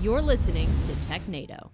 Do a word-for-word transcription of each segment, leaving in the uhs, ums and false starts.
You're listening to TechNado.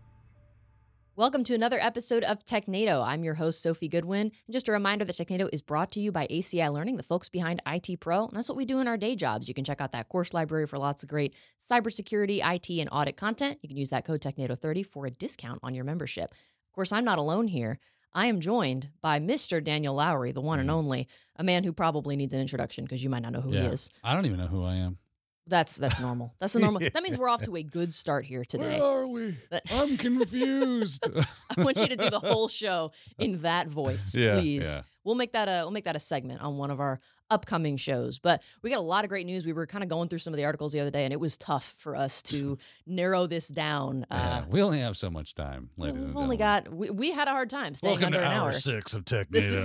Welcome to another episode of TechNado. I'm your host, Sophie Goodwin. And just a reminder that TechNado is brought to you by A C I Learning, the folks behind I T Pro. And that's what we do in our day jobs. You can check out that course library for lots of great cybersecurity, I T, and audit content. You can use that code TechNado thirty for a discount on your membership. Of course, I'm not alone here. I am joined by Mister Daniel Lowry, the one and only, a man who probably needs an introduction because you might not know who yeah. he is. I don't even know who I am. That's that's normal. That's a normal. That means we're off to a good start here today. Where are we? I'm confused. I want you to do the whole show in that voice, Yeah, please. yeah. We'll make that a we'll make that a segment on one of our upcoming shows. But we got a lot of great news. We were kind of going through some of the articles the other day, and it was tough for us to narrow this down. Yeah, Uh, we only have so much time, ladies we've and only gentlemen. got we, we had a hard time staying Welcome under to an hour hour. six of TechNado. This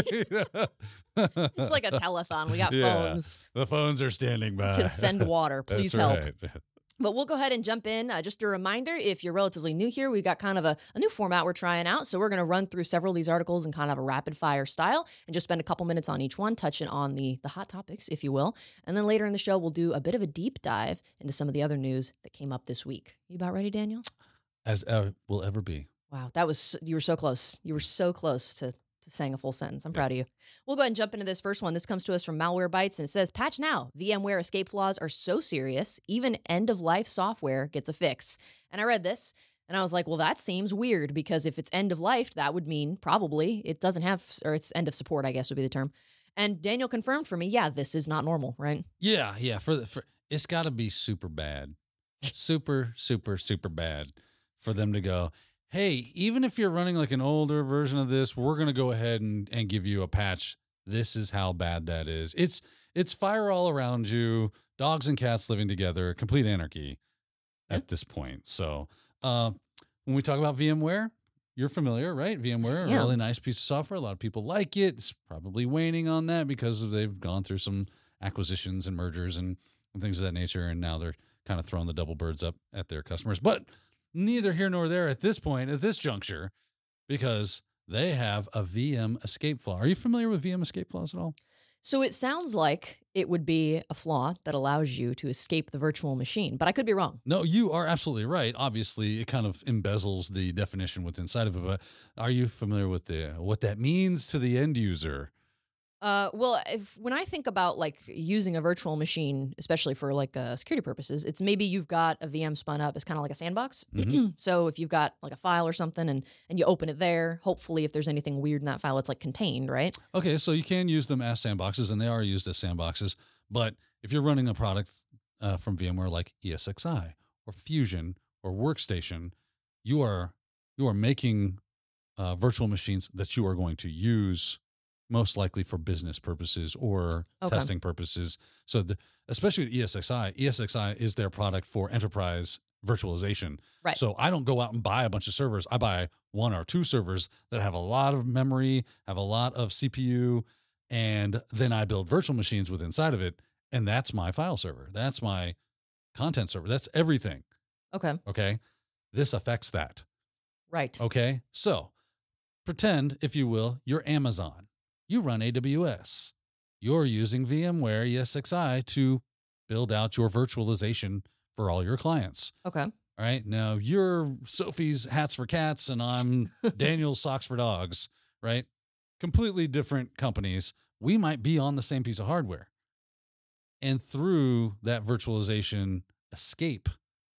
is- It's like a telethon. We got Yeah. phones. The phones are standing by. Can send water. Please That's help. right. But we'll go ahead and jump in. Uh, just a reminder, if you're relatively new here, we've got kind of a, a new format we're trying out. So we're going to run through several of these articles in kind of a rapid fire style and just spend a couple minutes on each one, touching on the, the hot topics, if you will. And then later in the show, we'll do a bit of a deep dive into some of the other news that came up this week. You about ready, Daniel? As uh, will ever be. Wow, that was, you were so close. You were so close to to saying a full sentence. I'm proud of you. We'll go ahead and jump into this first one. This comes to us from Malwarebytes, and it says, patch now. VMware escape flaws are so serious, even end-of-life software gets a fix. And I read this, and I was like, well, that seems weird, because if it's end-of-life, that would mean probably it doesn't have, or it's end of support, I guess would be the term. And Daniel confirmed for me, yeah, this is not normal, right? Yeah, yeah. For, the, for It's got to be super bad. super, super, super bad for them to go, hey, even if you're running like an older version of this, we're going to go ahead and, and give you a patch. This is how bad that is. It's it's fire all around you, dogs and cats living together, complete anarchy at Yep. this point. So uh, when we talk about VMware, you're familiar, right? VMware, a Yeah. really nice piece of software. A lot of people like it. It's probably waning on that because they've gone through some acquisitions and mergers and, and things of that nature, and now they're kind of throwing the double birds up at their customers. But neither here nor there at this point, at this juncture, because they have a V M escape flaw. Are you familiar with V M escape flaws at all? So it sounds like it would be a flaw that allows you to escape the virtual machine, but I could be wrong. No, you are absolutely right. Obviously, it kind of embezzles the definition within inside of it. But are you familiar with the what that means to the end user? Uh, well, if, when I think about like using a virtual machine, especially for like uh, security purposes, it's maybe you've got a V M spun up as kind of like a sandbox. Mhm. So if you've got like a file or something and, and you open it there, hopefully if there's anything weird in that file, it's like contained, right? Okay, so you can use them as sandboxes, and they are used as sandboxes. But if you're running a product uh, from VMware like E S X i or Fusion or Workstation, you are you are making uh, virtual machines that you are going to use most likely for business purposes or Okay. testing purposes. So the, especially with E S X i, E S X i is their product for enterprise virtualization. Right. So I don't go out and buy a bunch of servers. I buy one or two servers that have a lot of memory, have a lot of C P U, and then I build virtual machines with inside of it. And that's my file server. That's my content server. That's everything. Okay. Okay. This affects that. Right. Okay. So pretend, if you will, you're Amazon. You run A W S. You're using VMware E S X i to build out your virtualization for all your clients. Okay. All right. Now you're Sophie's Hats for Cats and I'm Daniel's Socks for Dogs, right? Completely different companies. We might be on the same piece of hardware. And through that virtualization escape,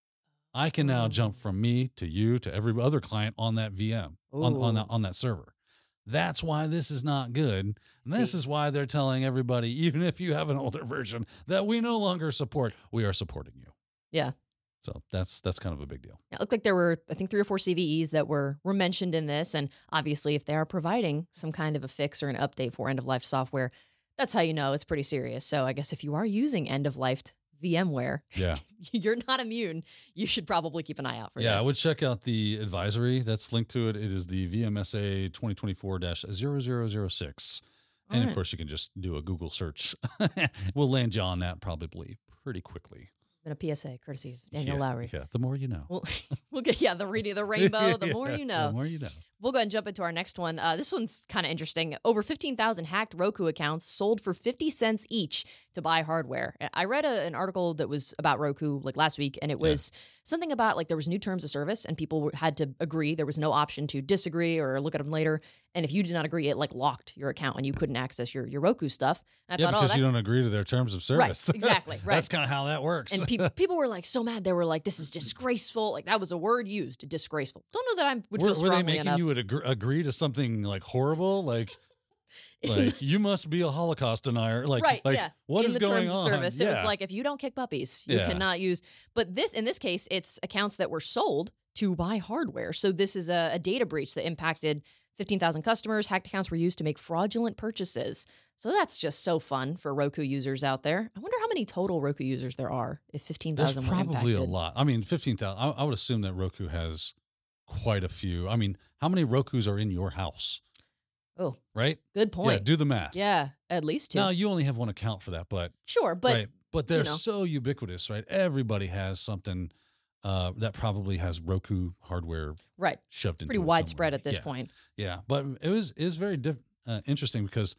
I can now Oh. jump from me to you to every other client on that V M, on, on, Ooh. that, on that server. That's why this is not good. And this See. is why they're telling everybody, even if you have an older version, that we no longer support, we are supporting you. Yeah. So that's that's kind of a big deal. It looked like there were, I think, three or four C V Es that were were mentioned in this. And obviously, if they are providing some kind of a fix or an update for end-of-life software, that's how you know it's pretty serious. So I guess if you are using end-of-life VMware, Yeah. you're not immune. You should probably keep an eye out for Yeah, this. I would check out the advisory that's linked to it. It is the V M S A twenty twenty-four dash zero zero zero six. And All of right. course, you can just do a Google search. We'll land you on that probably pretty quickly. Been a P S A courtesy of Daniel yeah, Lowry. Yeah, the more you know. We'll, we'll get, yeah, the reading, the rainbow, the more Yeah, you know. The more you know. We'll go ahead and jump into our next one. Uh, this one's kind of interesting. Over fifteen thousand hacked Roku accounts sold for fifty cents each to buy hardware. I read a, an article that was about Roku like last week, and it was yeah. something about like there was new terms of service, and people had to agree. There was no option to disagree or look at them later. And if you did not agree, it like locked your account and you couldn't access your, your Roku stuff. And I yeah, thought, because oh, that... you don't agree to their terms of service. Right, exactly. Right. That's kind of how that works. And pe- people were like so mad. They were like, "This is disgraceful." Like that was a word used, disgraceful. Don't know that I would were, feel strongly enough. Were they making enough. you would agree, agree to something like horrible, like? Like you must be a Holocaust denier. Like, right, like yeah. what in is the going terms on? Of service, yeah. It was like if you don't kick puppies, you yeah. cannot use. But this, in this case, it's accounts that were sold to buy hardware. So this is a, a data breach that impacted fifteen thousand customers. Hacked accounts were used to make fraudulent purchases. So that's just so fun for Roku users out there. I wonder how many total Roku users there are if fifteen thousand were impacted. There's probably a lot. I mean, fifteen thousand. I, I would assume that Roku has quite a few. I mean, how many Rokus are in your house? Oh, right. Good point. Yeah, do the math. Yeah, at least two. Now you only have one account for that, but sure, but right, but they're you know. so ubiquitous, right? Everybody has something uh, that probably has Roku hardware, right? Shoved into pretty it widespread somewhere. at this yeah. point. Yeah, but it was it was very diff- uh, interesting because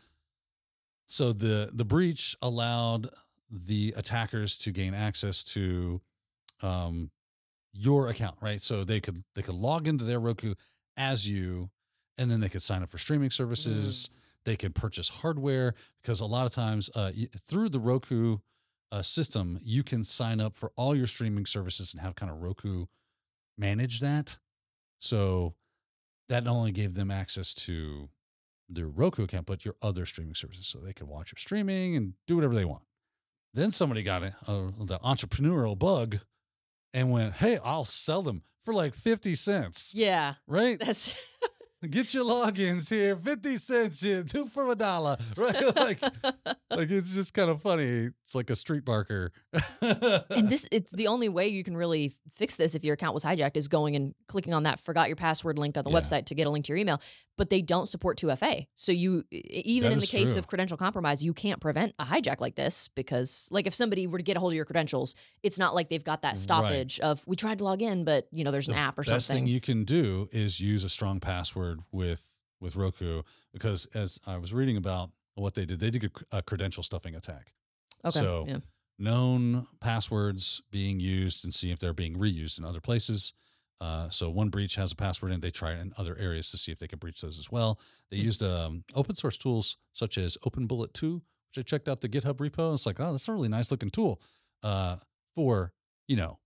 so the the breach allowed the attackers to gain access to um, your account, right? So they could they could log into their Roku as you. And then they could sign up for streaming services. Mm. They could purchase hardware because a lot of times uh, you, through the Roku uh, system, you can sign up for all your streaming services and have kind of Roku manage that. So that not only gave them access to their Roku account, but your other streaming services. So they could watch your streaming and do whatever they want. Then somebody got a, a, the entrepreneurial bug and went, hey, I'll sell them for like fifty cents. Yeah. Right? That's... Get your logins here, fifty cents, yeah, two for a dollar, right? Like, like it's just kind of funny. It's like a street barker. And this, it's the only way you can really fix this if your account was hijacked is going and clicking on that forgot your password link on the yeah. website to get a link to your email. But they don't support two F A. So you, even that in the case true. of credential compromise, you can't prevent a hijack like this because like if somebody were to get a hold of your credentials, it's not like they've got that stoppage right. of we tried to log in, but you know, there's an the app or best something. Thing you can do is use a strong password with, with Roku because as I was reading about what they did, they did a, a credential stuffing attack. Okay. So yeah. known passwords being used and see if they're being reused in other places. Uh, so one breach has a password and they try it in other areas to see if they can breach those as well. They mm-hmm. used um, open source tools such as OpenBullet two, which I checked out the GitHub repo. It's like, oh, that's a really nice looking tool uh, for, you know,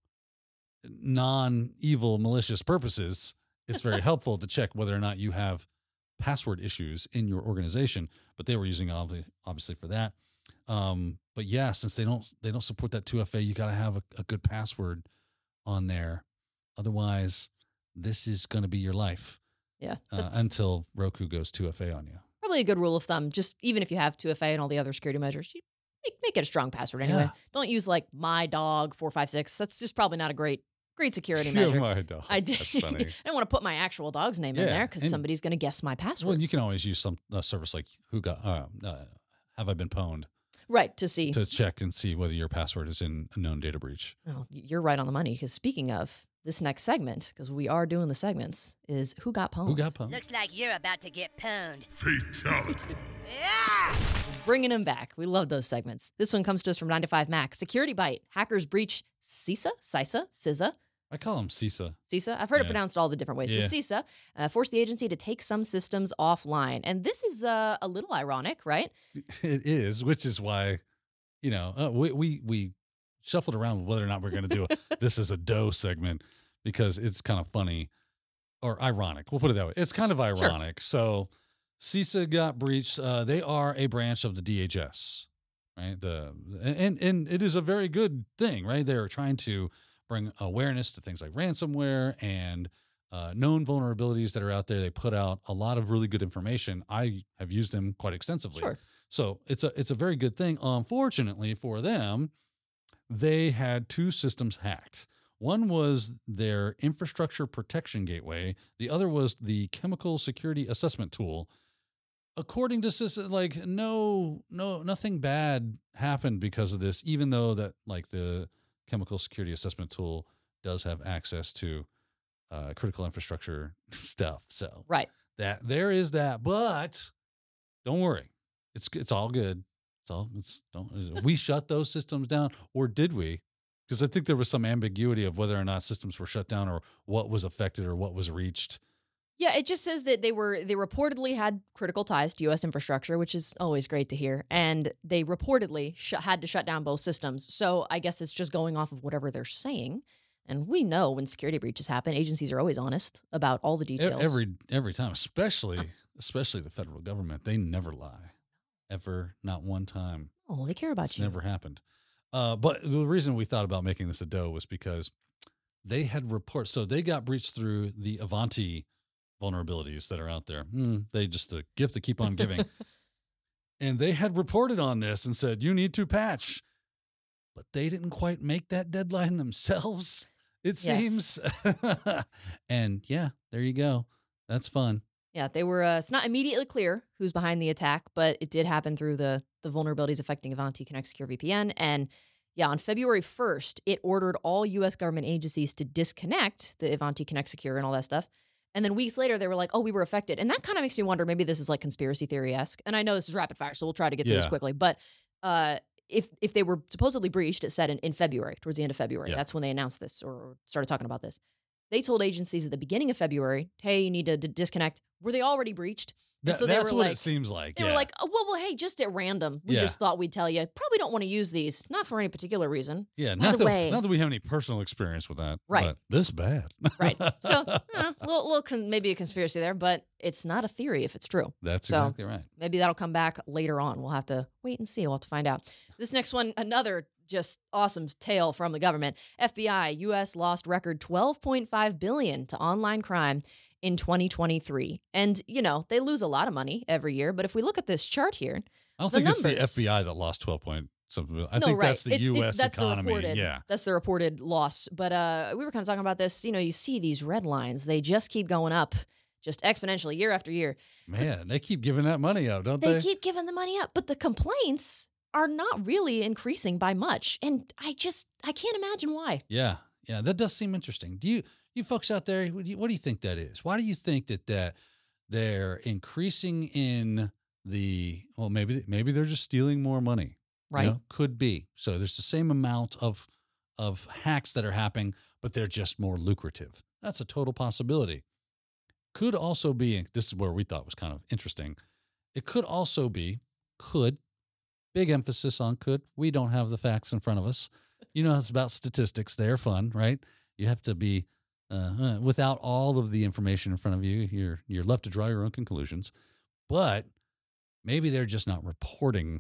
non-evil malicious purposes. It's very helpful to check whether or not you have password issues in your organization, but they were using obviously, obviously for that. Um, but yeah, since they don't, they don't support that two F A, you got to have a, a good password on there. Otherwise, this is going to be your life. Yeah. Uh, until Roku goes two F A on you. Probably a good rule of thumb. Just even if you have two F A and all the other security measures, you make, make it a strong password anyway. Yeah. Don't use like my dog four five six. That's just probably not a great great security yeah, measure. My dog. I did. That's funny. I don't want to put my actual dog's name yeah. in there because and, somebody's going to guess my password. Well, you can always use some uh, service like who got uh, uh, have I been pwned. Right, to see. To check and see whether your password is in a known data breach. Oh, you're right on the money because speaking of this next segment, because we are doing the segments, is Who Got Pwned? Who got pwned? Looks like you're about to get pwned. Fatality. Yeah! Bringing them back. We love those segments. This one comes to us from nine to five Mac. Security bite. Hackers breach CISA, CISA, CISA. I call them CISA. CISA. I've heard yeah. it pronounced all the different ways. Yeah. So CISA uh, forced the agency to take some systems offline. And this is uh, a little ironic, right? It is, which is why, you know, uh, we, we, we shuffled around with whether or not we're going to do a, this as a dough segment because it's kind of funny or ironic. We'll put it that way. It's kind of ironic. Sure. So CISA got breached. Uh, they are a branch of the D H S, right? The and, and it is a very good thing, right? They're trying to bring awareness to things like ransomware and uh, known vulnerabilities that are out there. They put out a lot of really good information. I have used them quite extensively. Sure. So it's a it's a very good thing. Unfortunately for them, they had two systems hacked. One was their infrastructure protection gateway. The other was the chemical security assessment tool. According to CISA, like no, no, nothing bad happened because of this, even though that like the chemical security assessment tool does have access to uh, critical infrastructure stuff. So Right. that there is that, but don't worry, it's it's all good. It's all it's don't we shut those systems down, or did we? Because I think there was some ambiguity of whether or not systems were shut down or what was affected or what was reached. Yeah, it just says that they were they reportedly had critical ties to U S infrastructure, which is always great to hear, and they reportedly sh- had to shut down both systems. So I guess it's just going off of whatever they're saying. And we know when security breaches happen, agencies are always honest about all the E- details. Every every time, especially especially the federal government, they never lie, ever, not one time. oh, they care about It's you. never happened. Uh, but the reason we thought about making this a doe was because they had reports. So they got breached through the Avanti vulnerabilities that are out there. Hmm, they just a gift to keep on giving. And they had reported on this and said, you need to patch. But they didn't quite make that deadline themselves, it Yes. seems. And yeah, there you go. That's fun. Yeah, they were. Uh, it's not immediately clear who's behind the attack, but it did happen through the the vulnerabilities affecting Avanti Connect Secure V P N. And yeah, on February first, it ordered all U S government agencies to disconnect the Avanti Connect Secure and all that stuff. And then weeks later, they were like, "Oh, we were affected," and that kind of makes me wonder. Maybe this is like conspiracy theory esque. And I know this is rapid fire, so we'll try to get through this Yeah. quickly. But uh, if if they were supposedly breached, it said in, in February, towards the end of February, Yeah. that's when they announced this or started talking about this. They told agencies at the beginning of February, "Hey, you need to d- disconnect." Were they already breached? And That- so they that's were what like, it seems like. they yeah. were like, oh, well, well, hey, just at random. We Yeah. just thought we'd tell you. Probably don't want to use these, not for any particular reason. yeah, by not the that, way- not that we have any personal experience with that. Right. But this bad. Right. So, eh, a little, little con- maybe a conspiracy there, but it's not a theory if it's true. That's So- exactly right. Maybe that'll come back later on. We'll have to wait and see. We'll have to find out. This next one, another just awesome tale from the government. F B I, U S lost record twelve point five billion dollars to online crime in twenty twenty-three. And, you know, they lose a lot of money every year. But if we look at this chart here, I don't the think it's the numbers. F B I that lost twelve point something. I no, think right. that's the It's- U S it's, that's economy. The reported, yeah. That's the reported loss. But uh, we were kind of talking about this. You know, you see these red lines. They just keep going up just exponentially year after year. Man, they keep giving that money out, don't They they? keep giving the money up. But the complaints are not really increasing by much. And I just, I can't imagine why. Yeah. Yeah. That does seem interesting. Do you, you folks out there, what do you, what do you think that is? Why do you think that, that they're increasing in the, well, maybe, maybe they're just stealing more money. you Right. know? Could be. So there's the same amount of, of hacks that are happening, but they're just more lucrative. That's a total possibility. Could also be, this is where we thought was kind of interesting. It could also be, could, big emphasis on could. We don't have the facts in front of us. You know, it's about statistics. They're fun, right? You have to be, uh, uh, without all of the information in front of you, you're, you're left to draw your own conclusions. But maybe they're just not reporting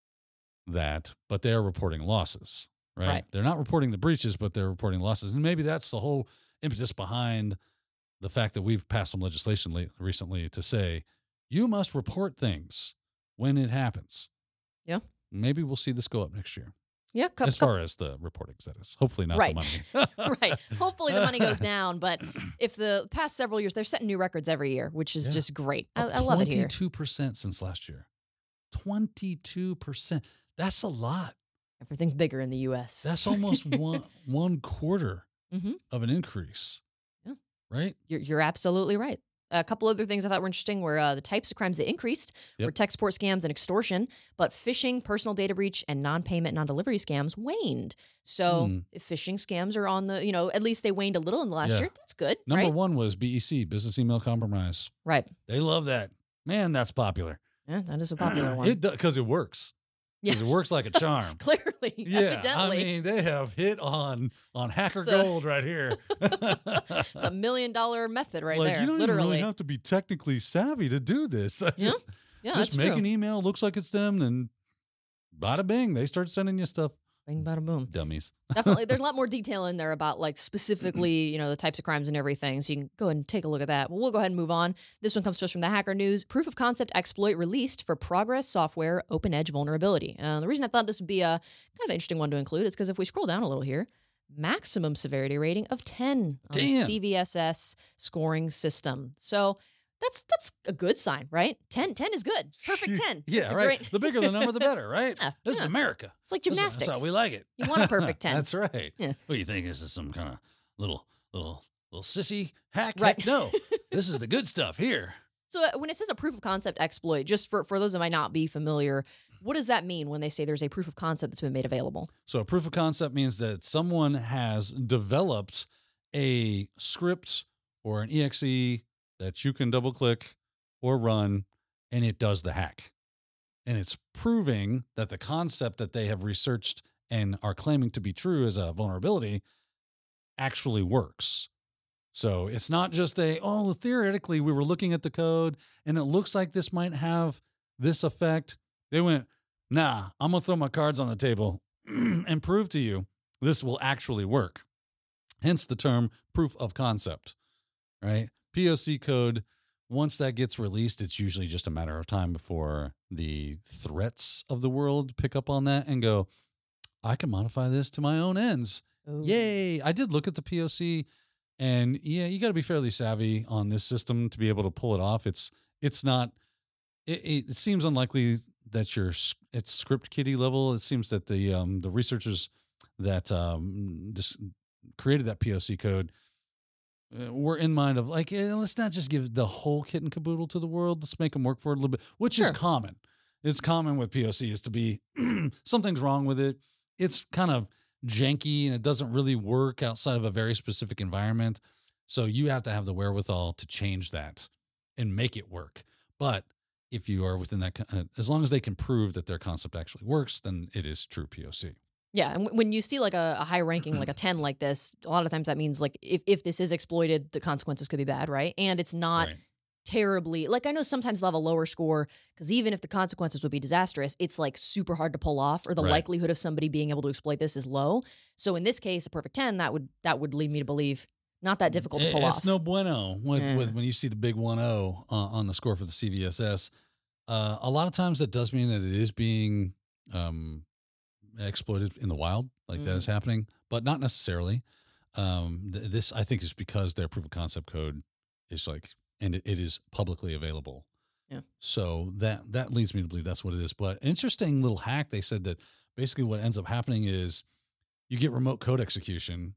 that, but they're reporting losses, right? Right. They're not reporting the breaches, but they're reporting losses. And maybe that's the whole impetus behind the fact that we've passed some legislation late, recently to say, you must report things when it happens. Yeah. Maybe we'll see this go up next year. Yeah. Couple, As far as the reporting status. Hopefully not Right. the money. right. Hopefully the money goes down. But if the past several years, they're setting new records every year, which is Yeah. just great. I, Up I love it here. twenty-two percent since last year. twenty-two percent. That's a lot. Everything's bigger in the U S. That's almost one one quarter Mhm. of an increase. Yeah. Right? You're, you're absolutely right. A couple other things I thought were interesting were uh, the types of crimes that increased Yep. were tech support scams and extortion, but phishing, personal data breach, and non-payment, non-delivery scams waned. So Hmm. if phishing scams are on the, you know, at least they waned a little in the last Yeah. year. That's good, Number right? one was B E C, business email compromise. Right. They love that. Man, that's popular. Yeah, that is a popular one. It because it works. Because Yeah. it works like a charm. Clearly, Yeah, evidently. I mean, they have hit on on hacker So- gold right here. It's a million dollar method right like, there, you don't literally. even really have to be technically savvy to do this. Yeah, just yeah, just that's make true. an email, looks like it's them, then bada bing, they start sending you stuff. Bing, bada, boom. Dummies. Definitely, there's a lot more detail in there about like specifically, you know, the types of crimes and everything. So you can go ahead and take a look at that. But we'll go ahead and move on. This one comes to us from the Hacker News. Proof of concept exploit released for Progress Software Open Edge vulnerability. Uh, the reason I thought this would be a kind of interesting one to include is because if we scroll down a little here, maximum severity rating of ten on the Damn. C V S S scoring system. So that's that's a good sign, right? ten, ten is good. Perfect ten. Yeah, It's a right. great- The bigger the number, the better, right? Yeah, This yeah. is America. It's like This is- gymnastics. That's how we like it. You want a perfect ten. That's right. Yeah. What do you think? This is some kind of little, little, little sissy hack. Right. Heck no, this is the good stuff here. So uh, when it says a proof of concept exploit, just for, for those that might not be familiar, what does that mean when they say there's a proof of concept that's been made available? So a proof of concept means that someone has developed a script or an E X E that you can double click or run, and it does the hack. And it's proving that the concept that they have researched and are claiming to be true as a vulnerability actually works. So it's not just a, oh, theoretically, we were looking at the code and it looks like this might have this effect. They went, nah, I'm going to throw my cards on the table and prove to you this will actually work. Hence the term proof of concept, right? P O C code, once that gets released, it's usually just a matter of time before the threats of the world pick up on that and go, I can modify this to my own ends. Ooh. Yay. I did look at the P O C. And yeah, you got to be fairly savvy on this system to be able to pull it off. It's it's not. It, it seems unlikely that you're it's script kiddie level. It seems that the um, the researchers that um, just created that P O C code uh, were in mind of like, eh, let's not just give the whole kit and caboodle to the world. Let's make them work for it a little bit, which Sure. is common. It's common with P O C is to be something's wrong with it. It's kind of janky and it doesn't really work outside of a very specific environment. So you have to have the wherewithal to change that and make it work. But if you are within that, uh, as long as they can prove that their concept actually works, then it is true P O C. Yeah, and w- when you see like a, a high ranking, like a ten like this, a lot of times that means like if, if this is exploited, the consequences could be bad, right? And it's not Right. terribly, like I know sometimes they'll have a lower score because even if the consequences would be disastrous, it's like super hard to pull off, or the Right. likelihood of somebody being able to exploit this is low. So in this case, a perfect ten, that would that would lead me to believe not that difficult to It- pull it's off. no bueno with, Yeah. with when you see the big one oh uh, on the score for the C V S S. Uh, a lot of times that does mean that it is being um, exploited in the wild, like that Mm. is happening, but not necessarily. Um, th- this, I think, is because their proof of concept code is like, and it, it is publicly available. Yeah. So that that leads me to believe that's what it is. But interesting little hack. They said that basically what ends up happening is you get remote code execution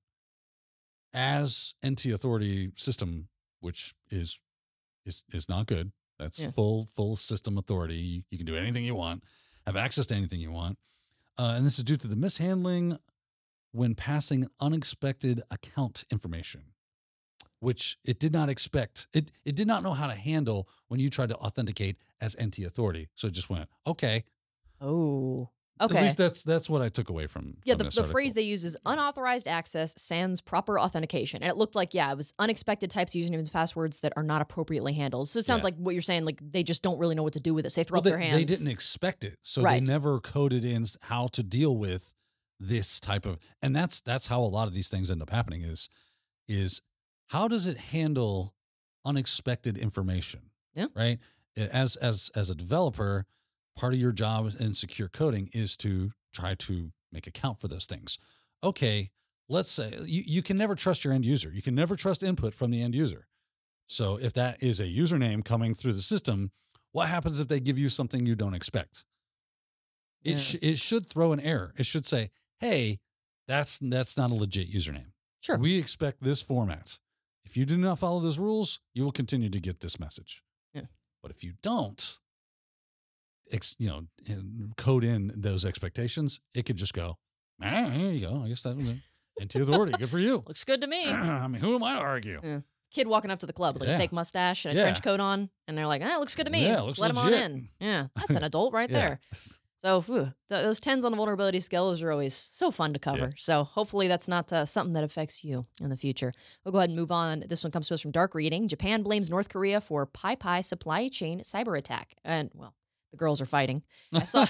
as N T authority system, which is is is not good. That's Yeah. full full system authority. You, you can do anything you want, have access to anything you want, uh, and this is due to the mishandling when passing unexpected account information, which it did not expect. It it did not know how to handle when you tried to authenticate as N T authority. So it just went, okay. Oh, At okay. least that's that's what I took away from. Yeah, from the, this the article. phrase they use is unauthorized access sans proper authentication. And it looked like, yeah, it was unexpected types of usernames and passwords that are not appropriately handled. So it sounds Yeah. like what you're saying, like they just don't really know what to do with it. So they throw Well, up they, their hands. they didn't expect it, so Right. they never coded in how to deal with this type of. And that's that's how a lot of these things end up happening. Is is how does it handle unexpected information? Yeah. Right. As as as a developer, part of your job in secure coding is to try to make account for those things. Okay, let's say you, you can never trust your end user. You can never trust input from the end user. So if that is a username coming through the system, what happens if they give you something you don't expect? It Yeah. sh- it should throw an error. It should say, "Hey, that's that's not a legit username. Sure. We expect this format. If you do not follow those rules, you will continue to get this message." Yeah. But if you don't, ex, you know, and code in those expectations, it could just go, ah, here you go. I guess that was it. N T authority. Good for you. Looks good to me. I mean, who am I to argue? Yeah. Kid walking up to the club with like Yeah. a fake mustache and a Yeah. trench coat on, and they're like, "Ah, it looks good to me. Yeah, Just looks let him on legit." in." Yeah, that's an adult right Yeah. there. So whew, th- those tens on the vulnerability scale, those are always so fun to cover. So hopefully that's not uh, something that affects you in the future. We'll go ahead and move on. This one comes to us from Dark Reading. Japan blames North Korea for Pi Pi supply chain cyber attack. And, well, the girls are fighting. I saw,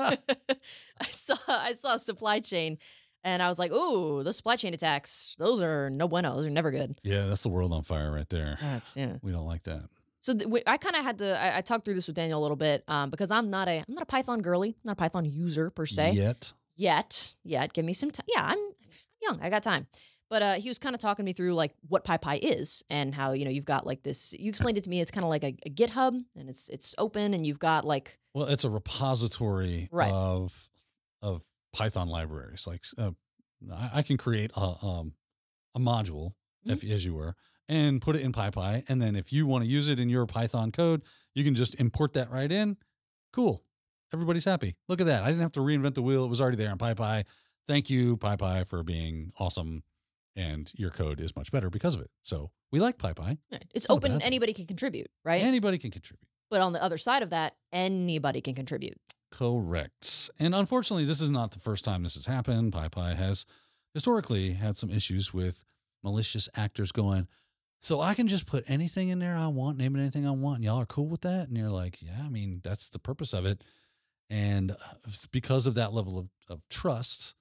I saw, I saw supply chain, and I was like, "Ooh, those supply chain attacks, those are no bueno. Those are never good." Yeah, that's the world on fire right there. That's, yeah. We don't like that. So th- we- I kind of had to. I, I talked through this with Daniel a little bit um, because I'm not a. I'm not a Python girly. Not a Python user per se. Yet. Yet. Yet. Give me some time. Yeah, I'm young. I got time. But uh, he was kind of talking me through like what PyPy is and how you know you've got like this. You explained it to me. It's kind of like a, a GitHub and it's it's open and you've got like Well, it's a repository Right. of of Python libraries. Like uh, I, I can create a um, a module if, as you were, and put it in PyPy. And then if you want to use it in your Python code, you can just import that right in. Cool. Everybody's happy. Look at that. I didn't have to reinvent the wheel. It was already there in PyPy. Thank you, PyPy, for being awesome. And your code is much better because of it. So we like PyPy. Right. It's Not a open. bad thing. Anybody can contribute, right? Anybody can contribute. But on the other side of that, anybody can contribute. Correct. And unfortunately, this is not the first time this has happened. PyPy has historically had some issues with malicious actors going, so I can just put anything in there I want, name it anything I want, and y'all are cool with that? And you're like, yeah, I mean, that's the purpose of it. And because of that level of, of trust,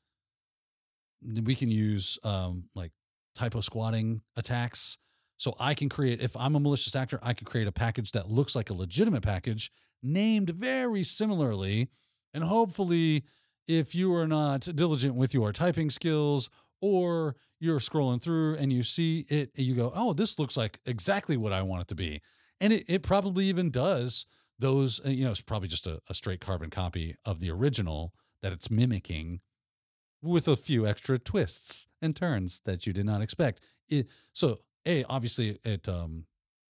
we can use um, like typo squatting attacks. So I can create, if I'm a malicious actor, I can create a package that looks like a legitimate package named very similarly. And hopefully, if you are not diligent with your typing skills, or you're scrolling through and you see it, you go, oh, this looks like exactly what I want it to be. And it, it probably even does those, you know, it's probably just a, a straight carbon copy of the original that it's mimicking with a few extra twists and turns that you did not expect. It, so, A, obviously, it um,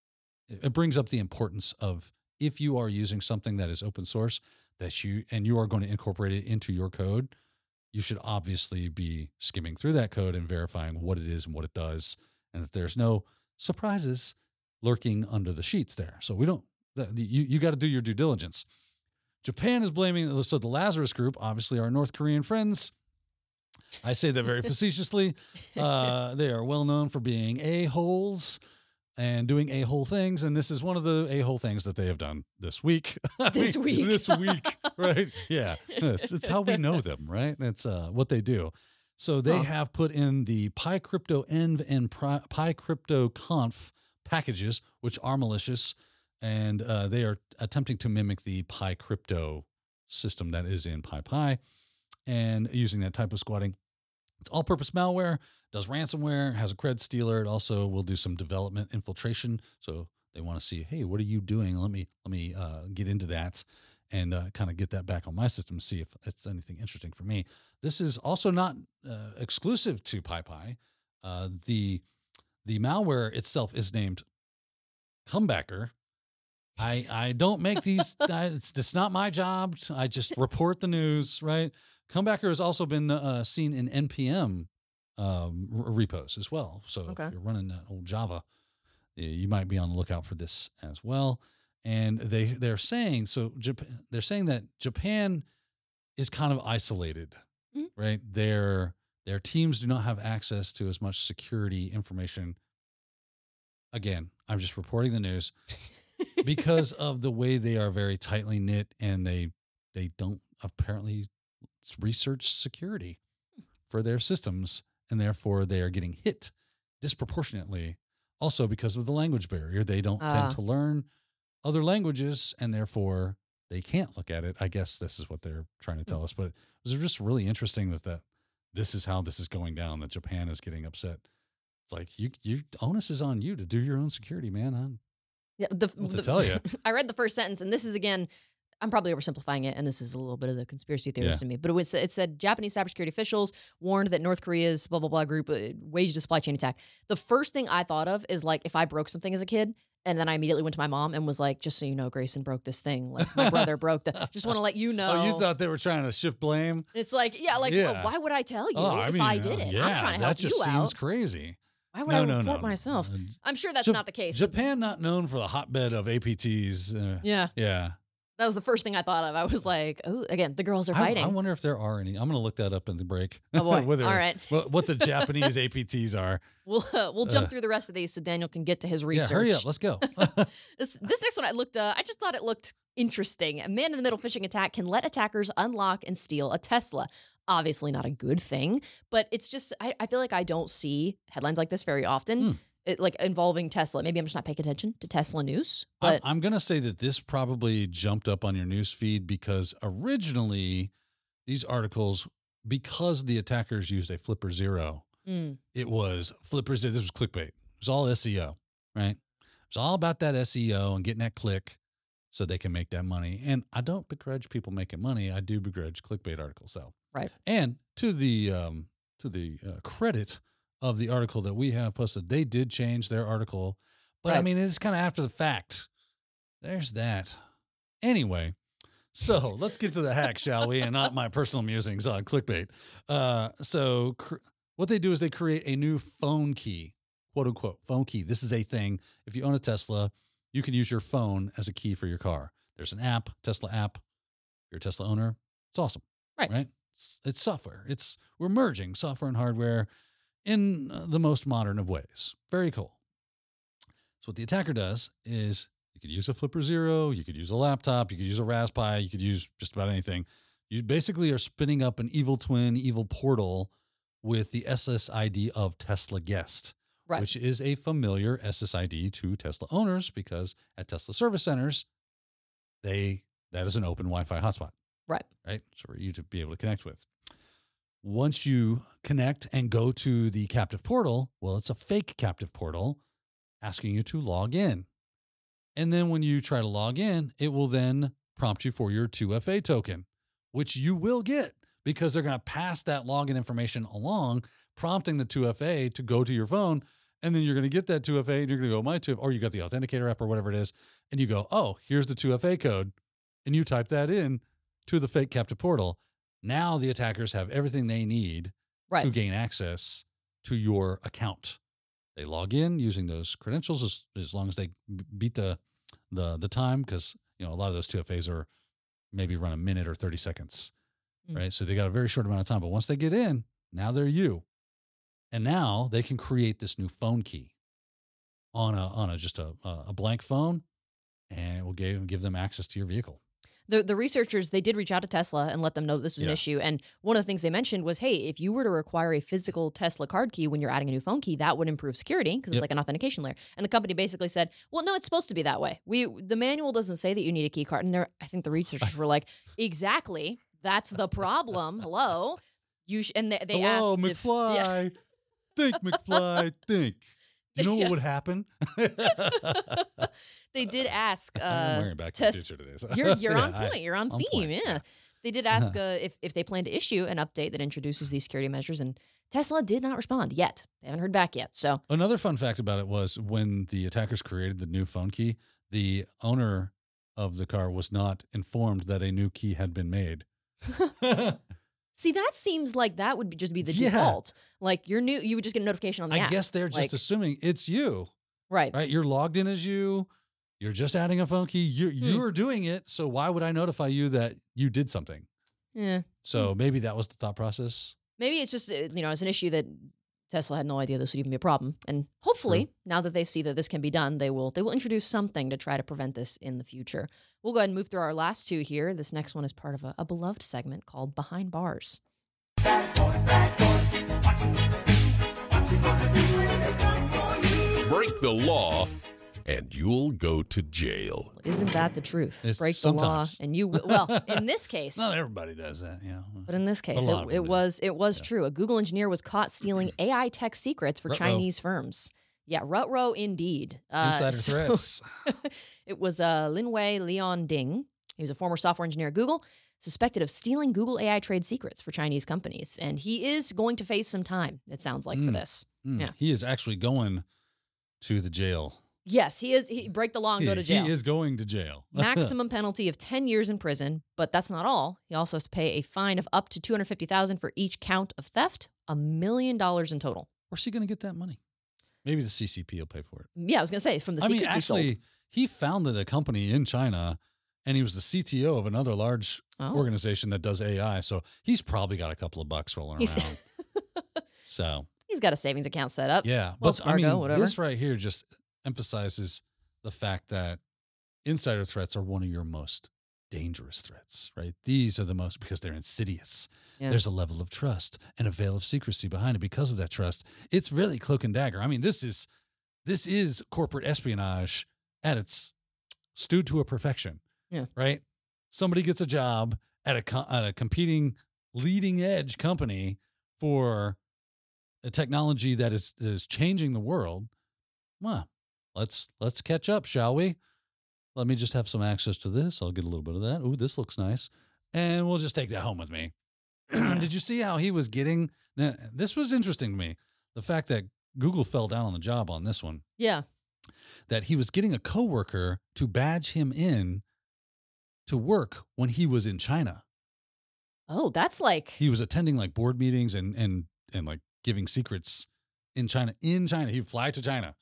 it brings up the importance of, if you are using something that is open source, that you and you are going to incorporate it into your code, you should obviously be skimming through that code and verifying what it is and what it does, and that there's no surprises lurking under the sheets there. So we don't. The, the, you you got to do your due diligence. Japan is blaming, so the Lazarus Group, obviously our North Korean friends. I say that very facetiously. Uh, they are well known for being a-holes and doing a-hole things, and this is one of the a-hole things that they have done this week. This mean, week. This week, right? Yeah. It's, it's how we know them, right? It's uh, what they do. So they Huh. have put in the PyCryptoEnv and PyCryptoConf packages, which are malicious, and uh, they are attempting to mimic the PyCrypto system that is in PyPy, and using that type of squatting. It's all-purpose malware, does ransomware, has a cred stealer. It also will do some development infiltration. So they want to see, hey, what are you doing? Let me let me uh, get into that and uh, kind of get that back on my system, see if it's anything interesting for me. This is also not uh, exclusive to PyPy. Uh, the the malware itself is named Comebacker. I I don't make these. I, it's it's not my job. I just report the news, right? Comebacker has also been uh, seen in N P M um, r- repos as well. So Okay. if you're running that old Java, you might be on the lookout for this as well. And they they're saying so. Japan, they're saying that Japan is kind of isolated, Mhm. right? Their their teams do not have access to as much security information. Again, I'm just reporting the news because of the way they are very tightly knit, and they they don't apparently research security for their systems, and therefore they are getting hit disproportionately. Also because of the language barrier, they don't Ah. tend to learn other languages, and therefore they can't look at it. I guess this is what they're trying to tell us, but it was just really interesting that that this is how this is going down, that Japan is getting upset. It's like, you, you onus is on you to do your own security, man. I'm, Yeah, the, What to the- tell ya. I read the first sentence, and this is again, I'm probably oversimplifying it, and this is a little bit of the conspiracy theorist in me. But it was it said Japanese cybersecurity officials warned that North Korea's blah blah blah group uh, waged a supply chain attack. The first thing I thought of is like if I broke something as a kid, and then I immediately went to my mom and was like, "Just so you know, Grayson broke this thing. Like my brother broke the. Just want to let you know." Oh, you thought they were trying to shift blame? It's like, yeah, like Yeah. well, why would I tell you Oh, I if mean, I uh, did it? yeah, I'm trying to that help just you seems out. crazy. Why would No, I no, report no. myself? Uh, I'm sure that's Jap- not the case. Japan not known for the hotbed of A P Ts. Uh, Yeah, yeah. that was the first thing I thought of. I was like, oh, again, the girls are I, fighting. I wonder if there are any. I'm going to look that up in the break. Oh, boy. Whether- All right. What, what the Japanese A P Ts are. We'll uh, we'll jump Uh, through the rest of these so Daniel can get to his research. Yeah, hurry up. Let's go. This this next one I looked. Uh, I just thought it looked interesting. A man in the middle phishing attack can let attackers unlock and steal a Tesla. Obviously not a good thing, but it's just I, I feel like I don't see headlines like this very often. Hmm. It, like involving Tesla. Maybe I'm just not paying attention to Tesla news. I'm, But I'm going to say that this probably jumped up on your news feed because originally these articles, because the attackers used a Flipper Zero, mm, it was Flipper Zero. This was clickbait. It was all S E O, right? It was all about that S E O and getting that click so they can make that money. And I don't begrudge people making money. I do begrudge clickbait articles, though. right. And to the um, to the uh, credit of the article that we have posted, they did change their article, but I Right. mean, it's kind of after the fact. There's that. Anyway, so let's get to the hack, shall we? And not my personal musings on clickbait. Uh, so cr- what they do is they create a new phone key, quote unquote, phone key. This is a thing. If you own a Tesla, you can use your phone as a key for your car. There's an app, Tesla app. If you're a Tesla owner, it's awesome. Right. Right. It's, it's software. It's we're merging software and hardware in uh, the most modern of ways. Very cool. So what the attacker does is you could use a Flipper Zero, you could use a laptop, you could use a Raspberry, you could use just about anything. You basically are spinning up an evil twin, evil portal with the S S I D of Tesla Guest, Right. which is a familiar S S I D to Tesla owners because at Tesla service centers, they that is an open Wi-Fi hotspot. Right. Right. So for you to be able to connect with. Once you connect and go to the captive portal, well, it's a fake captive portal asking you to log in. And then when you try to log in, it will then prompt you for your two F A token, which you will get because they're going to pass that login information along, prompting the two F A to go to your phone. And then you're going to get that two F A and you're going to go, my two, or you got the authenticator app or whatever it is. And you go, oh, here's the two F A code. And you type that in to the fake captive portal. Now the attackers have everything they need Right. to gain access to your account. They log in using those credentials as, as long as they b- beat the the the time, because you know a lot of those two F As are maybe run a minute or thirty seconds, Mm. right? So they got a very short amount of time. But once they get in, now they're you, and now they can create this new phone key on a on a just a a blank phone, and it will give give them access to your vehicle. The the researchers, they did reach out to Tesla and let them know that this was an Yeah. issue. And one of the things they mentioned was, hey, if you were to require a physical Tesla card key when you're adding a new phone key, that would improve security because Yep. it's like an authentication layer. And the company basically said, well, no, it's supposed to be that way. We the manual doesn't say that you need a key card. And they're, I think the researchers were like, exactly, that's the problem. Hello, you sh-, and they, they Hello, asked if, yeah. McFly. Think, McFly. Think. Do you know what Yeah. would happen? They did ask. Uh, I'm wearing Back to the Tes- Future today. So. You're you're Yeah, on I- point. You're on on theme. point, Yeah. yeah. They did ask uh, if if they plan to issue an update that introduces these security measures, and Tesla did not respond yet. They haven't heard back yet. So Another fun fact about it was when the attackers created the new phone key, the owner of the car was not informed that a new key had been made. see, that seems like that would be, just be the Yeah. default. Like you're new, you would just get a notification on the I app. guess they're just Like- assuming it's you, right. right? You're logged in as you. You're just adding a phone key. You Hmm. you're doing it. So why would I notify you that you did something? Yeah. So maybe that was the thought process. Maybe it's just uh, you know it's an issue that Tesla had no idea this would even be a problem, and hopefully now that they see that this can be done, they will they will introduce something to try to prevent this in the future. We'll go ahead and move through our last two here. This next one is part of a, a beloved segment called Behind Bars. Break the law, and you'll go to jail. Isn't that the truth? It's Break the law, sometimes. and you will. Well, in this case, Not everybody does that, you know. but in this case, A lot of it, them it do. was it was Yeah. true. A Google engineer was caught stealing A I tech secrets for Ruh-roh. Chinese firms. Yeah, Rutro indeed. Uh, Insider so- threats. It was uh, Linwei Leon Ding. He was a former software engineer at Google, suspected of stealing Google A I trade secrets for Chinese companies, and he is going to face some time. It sounds like for Mm. this. Mm, Yeah. He is actually going to the jail. Yes, he is. He break the law and he, go to jail. He is going to jail. Maximum penalty of ten years in prison, but that's not all. He also has to pay a fine of up to two hundred fifty thousand dollars for each count of theft, a million dollars in total. Where's he going to get that money? Maybe the C C P will pay for it. Yeah, I was going to say from the I secrets mean, he sold. actually, he founded a company in China, and he was the C T O of another large Oh. organization that does A I. So he's probably got a couple of bucks rolling He's- around. So He's got a savings account set up. yeah, Wells but I mean, Fargo, whatever. this right here just emphasizes the fact that insider threats are one of your most dangerous threats, right? These are the most because they're insidious. Yeah. There's a level of trust and a veil of secrecy behind it because of that trust. It's really cloak and dagger. I mean, this is this is corporate espionage at its stewed to a perfection. Yeah. Right? Somebody gets a job at a co- at a competing leading edge company for a technology that is is changing the world. Well, let's let's catch up, shall we? Let me just have some access to this. I'll get a little bit of that. Ooh, this looks nice. And we'll just take that home with me. Did you see how he was getting? This was interesting to me. the fact that Google fell down on the job on this one, Yeah. that he was getting a coworker to badge him in to work when he was in China. Oh, that's like He was attending like board meetings and and and like giving secrets in China. In China, he'd fly to China,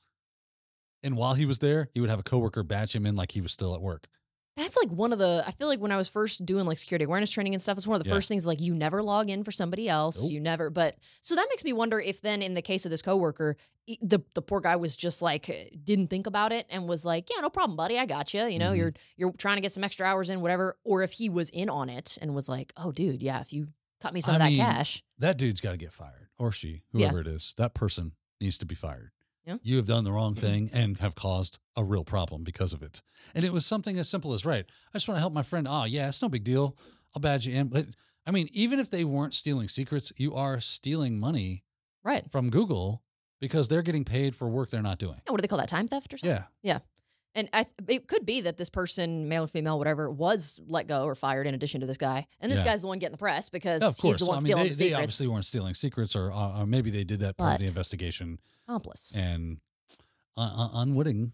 and while he was there, he would have a coworker badge him in like he was still at work. that's like one of the. I feel like when I was first doing like security awareness training and stuff, it's one of the Yeah. first things like you never log in for somebody else. Nope. You never. But so that makes me wonder if then in the case of this coworker, e- the the poor guy was just like didn't think about it and was like, yeah, no problem, buddy, I got you. You know, Mhm. you're you're trying to get some extra hours in, whatever. Or if he was in on it and was like, oh, dude, yeah, if you cut me some I of that mean, cash, That dude's got to get fired, or she, Yeah. whoever it is. That person needs to be fired. Yeah. You have done the wrong thing and have caused a real problem because of it. And it was something as simple as, right, I just want to help my friend. Oh, yeah, it's no big deal. I'll badge you in. But I mean, even if they weren't stealing secrets, you are stealing money right? from Google because they're getting paid for work they're not doing. What do they call that? Time theft or something? Yeah. And I, it could be that this person, male or female, whatever, was let go or fired in addition to this guy. And this Yeah. guy's the one getting the press because Yeah, of course. he's the one I mean, stealing they, the they secrets. obviously weren't stealing secrets, or, uh, or maybe they did that part of But- the investigation Accomplice. and uh, uh, unwitting.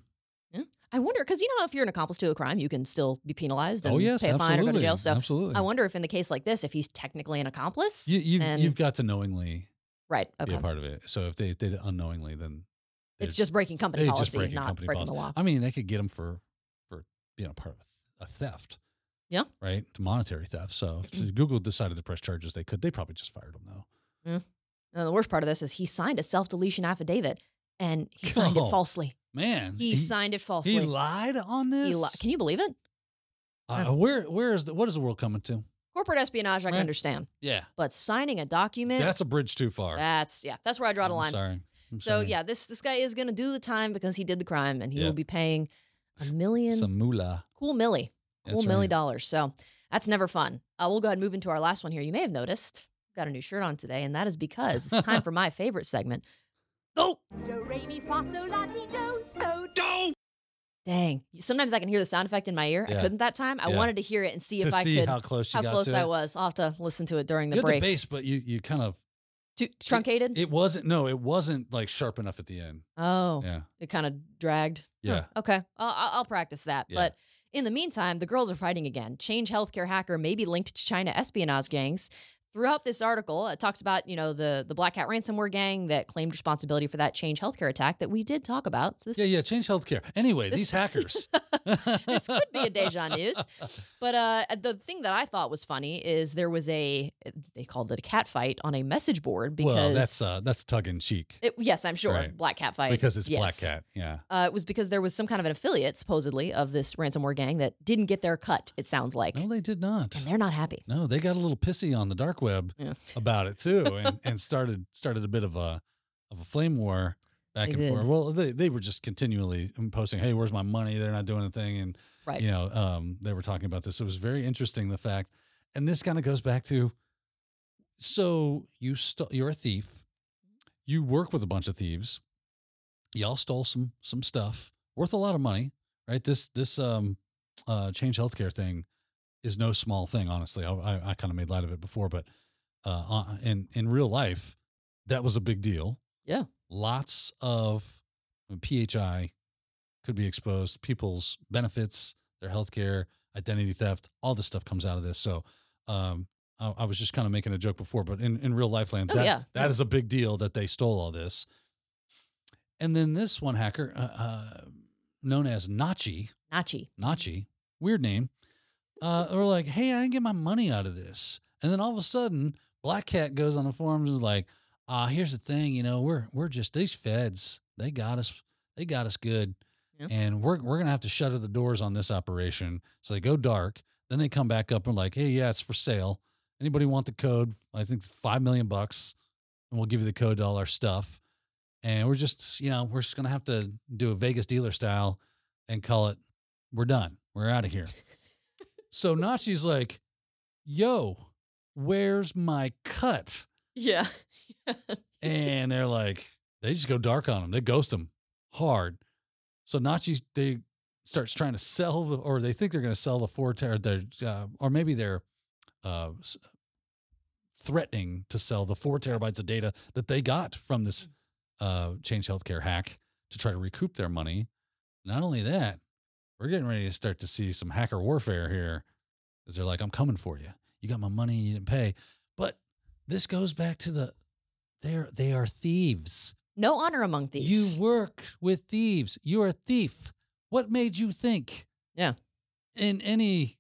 I wonder, because you know, if you're an accomplice to a crime, you can still be penalized and Oh, yes, pay a fine or absolutely. go to jail. So absolutely. I wonder if in the case like this, if he's technically an accomplice. You, you've, and- you've got to knowingly right. be Okay. a part of it. So if they did it unknowingly, then It's they're- just breaking company they policy, just breaking not company breaking policy. the law. I mean, they could get them for for being a part of a, a theft. Yeah. Right. Monetary theft. So if Google decided to press charges, they could. They probably just fired them though. And the worst part of this is he signed a self-deletion affidavit and he signed it Oh, falsely. Man, He, signed it falsely. He lied on this. He li- Can you believe it? Uh, where where is the what is the world coming to? Corporate espionage, I can Right. understand. Yeah, But signing a document, that's a bridge too far. that's, yeah, that's where I draw the I'm line. sorry. I'm So, sorry. yeah, this this guy is going to do the time because he did the crime and he Yeah. will be paying a million, some moolah. cool milli, cool That's milli right. dollars. So that's never fun. Uh, we'll go ahead and move into our last one here. You may have noticed, got a new shirt on today, and that is because it's time for my favorite segment. Go! Do, re, mi, fa, sol, la, ti, do, so, do. Dang. Sometimes I can hear the sound effect in my ear. I Yeah. couldn't that time. I Yeah. wanted to hear it and see if to I see could, how close you how got close to I it. was. I'll have to listen to it during the You had break. the bass, but you you kind of Too truncated? it wasn't. No, it wasn't like sharp enough at the end. oh. Yeah. It kind of dragged. Huh, Yeah. Okay. I'll, I'll I'll practice that. Yeah. But in the meantime, the girls are fighting again. Change Healthcare hacker may be linked to China espionage gangs. Throughout this article, it talks about, you know, the, the Black Hat ransomware gang that claimed responsibility for that Change Healthcare attack that we did talk about. So this Yeah, yeah. Change healthcare. Anyway, This- these hackers. this could be a deja news. But uh, the thing that I thought was funny is there was a, they called it a cat fight on a message board because. Well, that's uh, that's tongue in cheek it, yes, I'm sure. Right. Black Cat fight. because it's yes. Black Cat. Yeah. Uh, it was because there was some kind of an affiliate, supposedly, of this ransomware gang that didn't get their cut, it sounds like. No, they did not. And they're not happy. No, they got a little pissy on the dark web Yeah. about it too, and, and started started a bit of a of a flame war back They and did. forth. Well, they they were just continually posting, "Hey, where's my money?" They're not doing anything, and Right. you know, um, they were talking about this. It was very interesting, the fact, and this kind of goes back to, so you st- you're a thief, you work with a bunch of thieves, y'all stole some some stuff worth a lot of money, right? This this um uh Change Healthcare thing is no small thing, honestly. I I, I kind of made light of it before, but uh, uh, in in real life, that was a big deal. Yeah. Lots of P H I could be exposed. People's benefits, their healthcare, identity theft, all this stuff comes out of this. So, um, I, I was just kind of making a joke before, but in in real life land, Oh, that yeah. that is a big deal that they stole all this. And then this one hacker, uh, uh, known as Nachi, Nachi. Nachi, weird name, uh, were like, hey, I didn't get my money out of this. And then all of a sudden, Black Cat goes on the forums and is like, ah, here's the thing, you know, we're we're just these feds, they got us, they got us good. Yeah. And we're we're gonna have to shutter the doors on this operation. So they go dark, then they come back up and like, hey, yeah, it's for sale. Anybody want the code? I think five million bucks, and we'll give you the code to all our stuff. And we're just, you know, we're just gonna have to do a Vegas dealer style and call it, we're done. We're out of here. So Nachi's like, yo, where's my cut? Yeah. And they're like, they just go dark on him. They ghost him hard. So Nachi, they starts trying to sell the, or they think they're going to sell the four ter, their, uh, or maybe they're uh, s- threatening to sell the four terabytes of data that they got from this uh, Change Healthcare hack to try to recoup their money. Not only that, we're getting ready to start to see some hacker warfare here, because they're like, I'm coming for you. You got my money and you didn't pay. But this goes back to the, they're, they are thieves. No honor among thieves. You work with thieves. You're a thief. What made you think Yeah. in any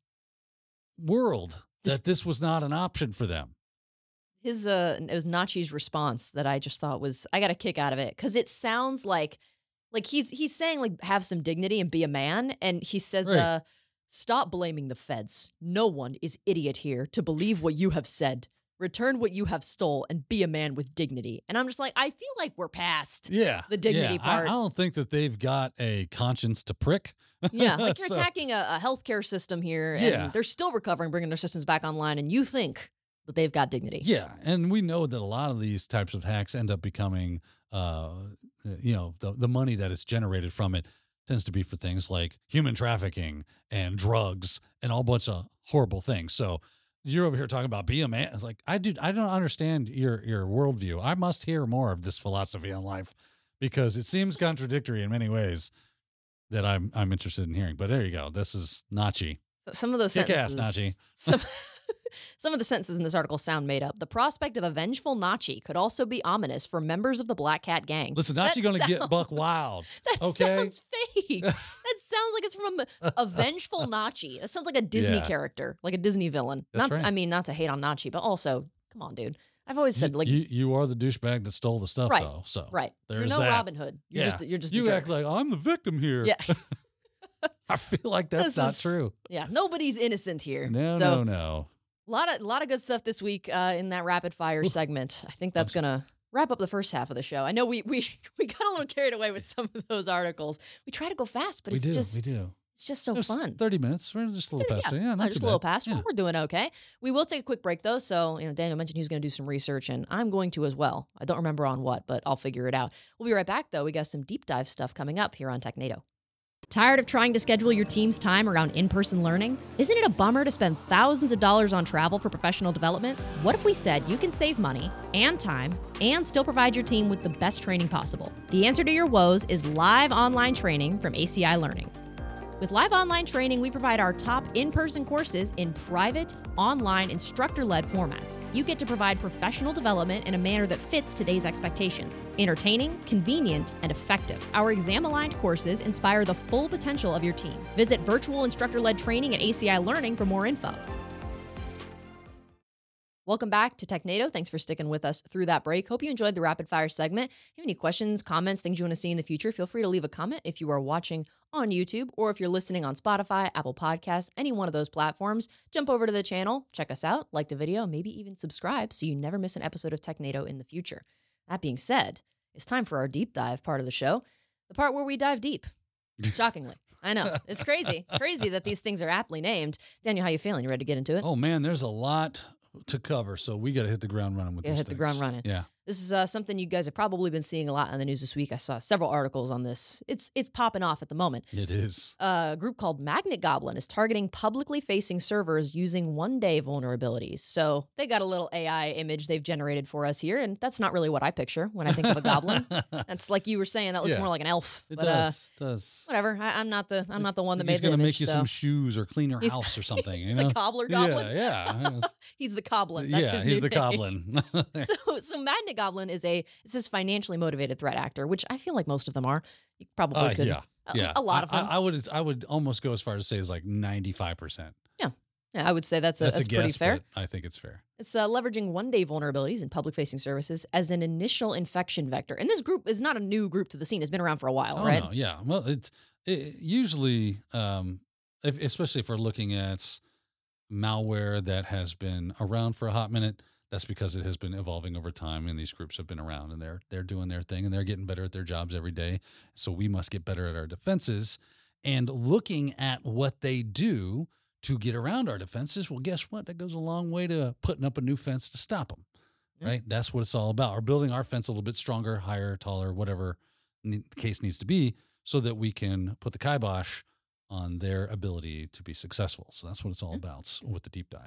world that this was not an option for them? His, uh, it was Nachi's response that I just thought was, I got a kick out of it. Cause it sounds like, like he's, he's saying like, have some dignity and be a man. And he says, Right. uh, stop blaming the feds. No one is idiot here to believe what you have said. Return what you have stole and be a man with dignity. And I'm just like, I feel like we're past. Yeah. The dignity yeah. part. I, I don't think that they've got a conscience to prick. Yeah, like you're So- attacking a, a healthcare system here, and Yeah. they're still recovering, bringing their systems back online, and you think that they've got dignity. Yeah, and we know that a lot of these types of hacks end up becoming, uh, you know, the the money that is generated from it tends to be for things like human trafficking and drugs and all bunch of horrible things. So you're over here talking about be a man. It's like I do. I don't understand your your worldview. I must hear more of this philosophy on life, because it seems contradictory in many ways that I'm I'm interested in hearing. But there you go. This is Nachi. So some of those Kick ass, sentences, Nachi. some, some of the sentences in this article sound made up. The prospect of a vengeful Nachi could also be ominous for members of the Black Cat Gang. Listen, That Nachi going to get sounds- buck wild. That Okay. sounds fake. That sounds like it's from a, a vengeful Nachi. That sounds like a Disney Yeah. character, like a Disney villain. That's not, right. I mean, not to hate on Nachi, but also, come on, dude. I've always said, you, like, you, you are the douchebag that stole the stuff, Right, though. So right. You're there's no that. Robin Hood. You're Yeah. just, you're just. a You jerk. act like I'm the victim here. Yeah. I feel like that's This not is- true. Yeah, nobody's innocent here. No, so, no, no. A lot of, lot of good stuff this week uh, in that rapid fire segment. I think that's gonna wrap up the first half of the show. I know we we we got a little carried away with some of those articles. We try to go fast, but we it's do. just we do. it's just so It was fun. Thirty minutes. We're just a little Yeah, past. Yeah, not uh, just too a little bad. past. Yeah. Well, we're doing okay. We will take a quick break though. So you know, Daniel mentioned he was going to do some research, and I'm going to as well. I don't remember on what, but I'll figure it out. We'll be right back though. We got some deep dive stuff coming up here on TechNado. Tired of trying to schedule your team's time around in-person learning? Isn't it a bummer to spend thousands of dollars on travel for professional development? What if we said you can save money and time and still provide your team with the best training possible? The answer to your woes is live online training from A C I Learning. With live online training, we provide our top in-person courses in private, online, instructor-led formats. You get to provide professional development in a manner that fits today's expectations. Entertaining, convenient, and effective. Our exam-aligned courses inspire the full potential of your team. Visit virtual instructor-led training at A C I Learning for more info. Welcome back to TechNado. Thanks for sticking with us through that break. Hope you enjoyed the rapid fire segment. If you have any questions, comments, things you want to see in the future, feel free to leave a comment if you are watching on YouTube or if you're listening on Spotify, Apple Podcasts, any one of those platforms. Jump over to the channel, check us out, like the video, maybe even subscribe so you never miss an episode of TechNado in the future. That being said, it's time for our deep dive part of the show, the part where we dive deep. Shockingly. I know. It's crazy. Crazy that these things are aptly named. Daniel, how you feeling? You ready to get into it? Oh man, there's a lot to cover, so we got to hit the ground running with Yeah, these hit the things. ground running. Yeah. This is uh, something you guys have probably been seeing a lot in the news this week. I saw several articles on this. It's it's popping off at the moment. It is. Uh, a group called Magnet Goblin is targeting publicly facing servers using one-day vulnerabilities. So they got a little A I image they've generated for us here, and that's not really what I picture when I think of a goblin. That's like you were saying, that looks Yeah. more like an elf. It but, does. does. Uh, whatever. I, I'm not the I'm not the one that He's made the gonna image. make you so. some shoes or clean your He's- house or something. You He's know? a cobbler goblin. Yeah, yeah. He's the goblin. That's yeah, his he's new the name. goblin. So, so Magnet Goblin is a it's this financially motivated threat actor, which I feel like most of them are. You probably Uh, could. yeah, a, yeah. a lot of I, them. I, I would I would almost go as far as to say is like ninety-five percent. yeah, I would say that's a, That's, that's a pretty guess, fair. but I think it's fair. It's uh, leveraging one-day vulnerabilities in public-facing services as an initial infection vector. And this group is not a new group to the scene; it's been around for a while, Oh right? no, yeah. Well, it's it, usually, um, if, especially if we're looking at malware that has been around for a hot minute. That's because it has been evolving over time, and these groups have been around, and they're they're doing their thing, and they're getting better at their jobs every day. So we must get better at our defenses, and looking at what they do to get around our defenses. Well, guess what? That goes a long way to putting up a new fence to stop them, Yeah. right? That's what it's all about. Or building our fence a little bit stronger, higher, taller, whatever the case needs to be, so that we can put the kibosh on their ability to be successful. So that's what it's all about with the deep dive.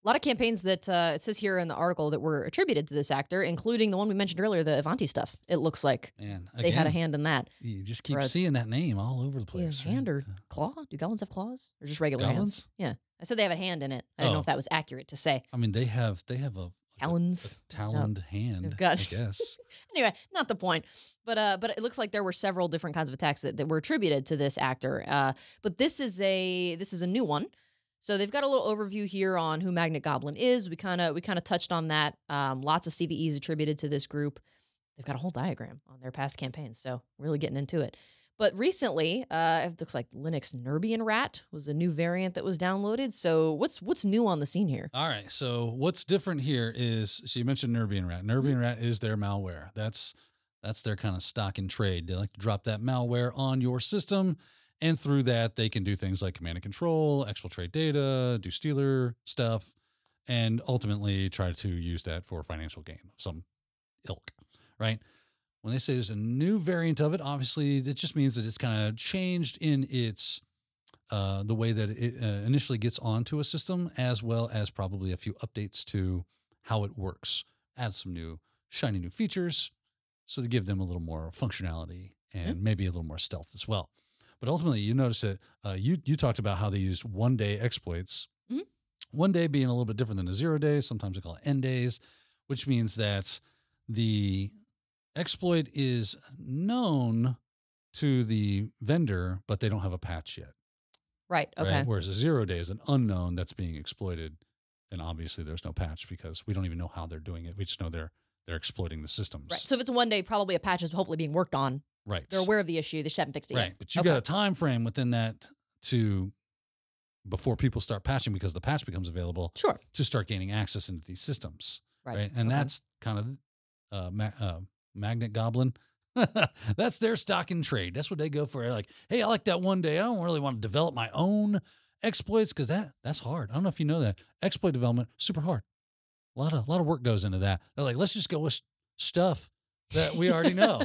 A lot of campaigns that uh, it says here in the article that were attributed to this actor, including the one we mentioned earlier, the Avanti stuff. It looks like Man, they had a again, hand in that. You just keep Whereas- seeing that name all over the Yeah, place. hand right? or claw? Do goblins have claws or just regular Goblins? hands? Yeah, I said they have a hand in it. I don't know Oh. if that was accurate to say. I mean, they have they have a, a, Talons. a taloned hand, God. I guess. Anyway, not the point. But uh, but it looks like there were several different kinds of attacks that, that were attributed to this actor. Uh, but this is a this is a new one. So they've got a little overview here on who Magnet Goblin is. We kind of we kind of touched on that. Um, lots of C V Es attributed to this group. They've got a whole diagram on their past campaigns, so really getting into it. But recently, uh, it looks like Linux Nerbian Rat was a new variant that was downloaded. So what's what's new on the scene here? All right. So what's different here is, so you mentioned Nerbian Rat. Nerbian Mm-hmm. Rat is their malware. That's that's their kind of stock and trade. They like to drop that malware on your system, and through that they can do things like command and control, exfiltrate data, do stealer stuff, and ultimately try to use that for financial gain of some ilk, right? When they say there's a new variant of it, obviously it just means that it's kind of changed in its uh, the way that it uh, initially gets onto a system, as well as probably a few updates to how it works. Add some new shiny new features, so to give them a little more functionality and Mm. maybe a little more stealth as well. But ultimately, you notice that uh, you you talked about how they use one day exploits. Mhm. One day being a little bit different than a zero day. Sometimes they call it n days, which means that the exploit is known to the vendor, but they don't have a patch yet. Right. Okay. Right? Whereas a zero day is an unknown that's being exploited, and obviously there's no patch because we don't even know how they're doing it. We just know they're they're exploiting the systems. Right. So if it's a one day, probably a patch is hopefully being worked on. Right. They're aware of the issue. They just haven't fixed it Right. yet. But you Okay. got a time frame within that to before people start patching, because the patch becomes available Sure. to start gaining access into these systems. Right. Right. And Okay. that's kind of uh, ma- uh, Magnet Goblin. That's their stock in trade. That's what they go for. They're like, hey, I like that one day. I don't really want to develop my own exploits because that that's hard. I don't know if you know that. Exploit development, super hard. A lot of a lot of work goes into that. They're like, let's just go with stuff that we already know.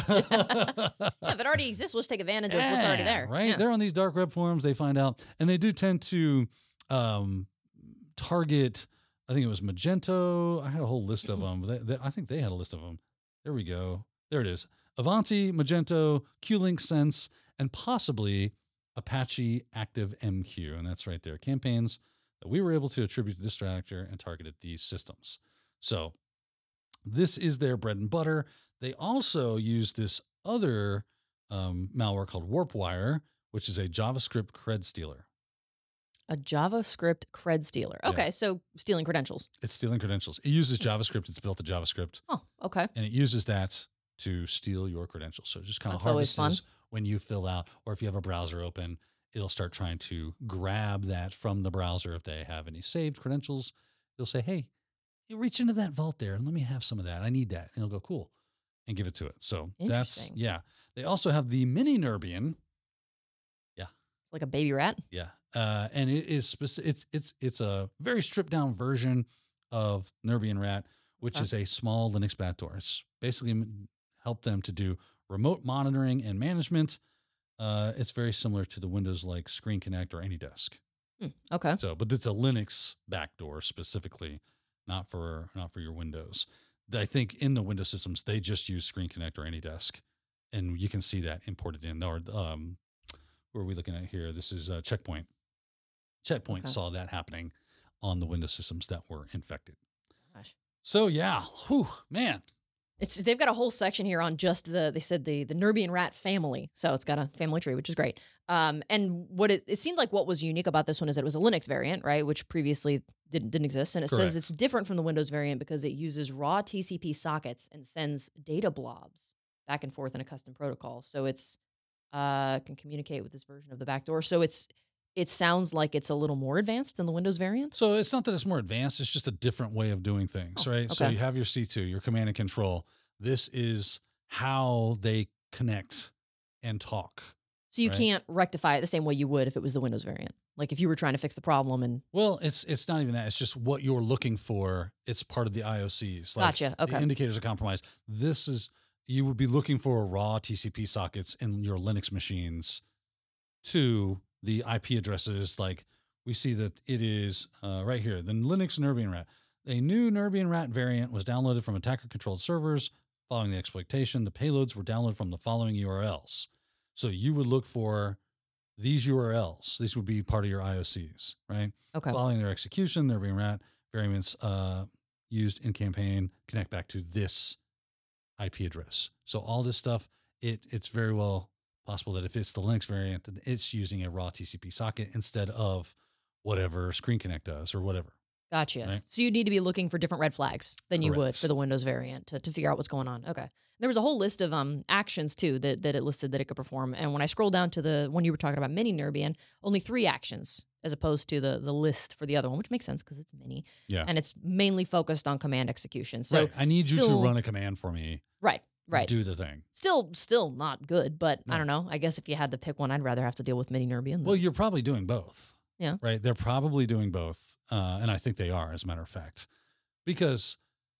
Yeah, if it already exists, let's take advantage of what's already Yeah, there. Right? Yeah. They're on these dark web forums. They find out, and they do tend to um, target. I think it was Magento. I had a whole list of them. They, they, I think they had a list of them. There we go. There it is. Avanti, Magento, Q-Link Sense, and possibly Apache Active M Q. And that's right there. Campaigns that we were able to attribute to this threat actor and targeted these systems. So this is their bread and butter. They also use this other um, malware called WarpWire, which is a JavaScript cred stealer. A JavaScript cred stealer. Yeah. Okay, so stealing credentials. It's stealing credentials. It uses JavaScript. It's built to JavaScript, Oh, okay. and it uses that to steal your credentials. So it just kind of That's always harvests when you fill out, or if you have a browser open, it'll start trying to grab that from the browser. If they have any saved credentials, it'll say, hey, you reach into that vault there and let me have some of that. I need that. And it'll go, cool, and give it to it. So that's, Interesting. yeah. They also have the mini Nerbian. Like a baby rat. Yeah. Uh, and it is specific. It's, it's, it's a very stripped down version of Nerbian Rat, which Okay. is a small Linux backdoor. It's basically m- help them to do remote monitoring and management. Uh, it's very similar to the Windows like Screen Connect or AnyDesk. Hmm, okay. So, but it's a Linux backdoor specifically, not for, not for your Windows. I think in the Windows systems, they just use Screen Connect or AnyDesk, and you can see that imported in. Or, um, who are we looking at here? This is uh, Checkpoint. Checkpoint Okay. saw that happening on the Windows systems that were infected. Gosh. So yeah, whew, man. It's they've got a whole section here on just the they said the the Nerbian rat family. So it's got a family tree, which is great. Um, and what it, it seemed like what was unique about this one is that it was a Linux variant, right, which previously didn't didn't exist. And it Correct. says it's different from the Windows variant because it uses raw T C P sockets and sends data blobs back and forth in a custom protocol. So it's uh can communicate with this version of the backdoor. So it's it sounds like it's a little more advanced than the Windows variant. So it's not that it's more advanced, it's just a different way of doing things, Oh, right? So okay. you have your C two, your command and control. This is how they connect and talk. So you Right. can't rectify it the same way you would if it was the Windows variant. Like if you were trying to fix the problem and Well, it's it's not even that. It's just what you're looking for. It's part of the I O Cs. Like gotcha. Okay. The indicators of compromise. This is, you would be looking for raw T C P sockets in your Linux machines to the I P addresses like we see that it is uh, right here, the Linux Nerbian rat. A new Nerbian rat variant was downloaded from attacker-controlled servers. Following the exploitation, the payloads were downloaded from the following U R Ls. So you would look for these U R Ls. These would be part of your I O Cs, right? Okay. Following their execution, Nerbian rat variants uh, used in campaign connect back to this I P address. So all this stuff, it it's very well possible that if it's the Linux variant, then it's using a raw T C P socket instead of whatever Screen Connect does or whatever. Gotcha. Right. So you need to be looking for different red flags than you would Correct. for the Windows variant to, to figure out what's going on. Okay. There was a whole list of um actions too that, that it listed that it could perform. And when I scroll down to the one you were talking about, mini Nerbian, only three actions as opposed to the the list for the other one, which makes sense because it's mini. Yeah. And it's mainly focused on command execution. So right. I need you still- to run a command for me. right, right. Do the thing. Still, still not good, but No. I don't know. I guess if you had to pick one, I'd rather have to deal with mini Nerbian. Well, you're probably doing both. Yeah. Right. They're probably doing both. Uh, and I think they are, as a matter of fact, because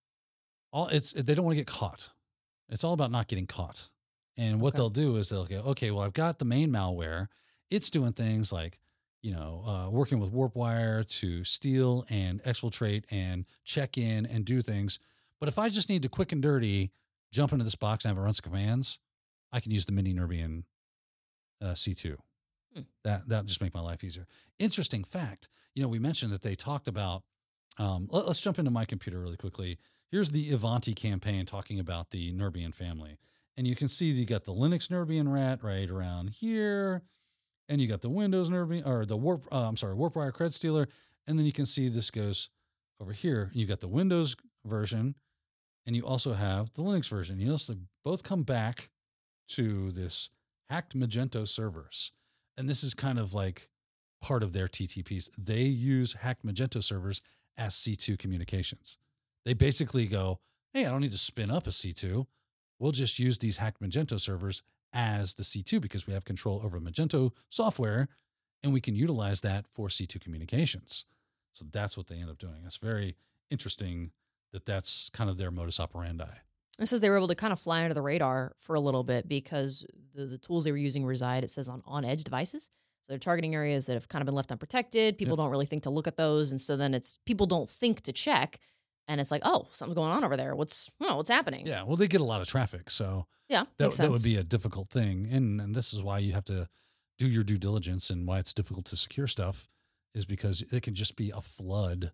all it's, they don't want to get caught. It's all about not getting caught. And what Okay. they'll do is they'll go, okay, well, I've got the main malware. It's doing things like, you know, uh, working with WarpWire to steal and exfiltrate and check in and do things. But if I just need to quick and dirty jump into this box and have it run some commands, I can use the mini Nerbian uh, C two. Hmm. That that just make my life easier. Interesting fact, you know, we mentioned that they talked about. Um, let, let's jump into my computer really quickly. Here's the Ivanti campaign talking about the Nerbian family, and you can see you got the Linux Nerbian rat right around here, and you got the Windows Nerbian or the Warp. Uh, I'm sorry, WarpWire Cred Stealer, and then you can see this goes over here. You got the Windows version, and you also have the Linux version. You also both come back to this hacked Magento servers. And this is kind of like part of their T T Ps. They use hacked Magento servers as C two communications. They basically go, hey, I don't need to spin up a C two. We'll just use these hacked Magento servers as the C two because we have control over Magento software and we can utilize that for C two communications. So that's what they end up doing. It's very interesting that that's kind of their modus operandi. It says they were able to kind of fly under the radar for a little bit because the, the tools they were using reside, it says, on on-edge devices. So they're targeting areas that have kind of been left unprotected. People Yep. don't really think to look at those. And so then it's, people don't think to check. And it's like, oh, something's going on over there. What's, oh, what's happening? Yeah, well, they get a lot of traffic, so Yeah, that, makes that sense. would be a difficult thing. And, and this is why you have to do your due diligence and why it's difficult to secure stuff is because it can just be a flood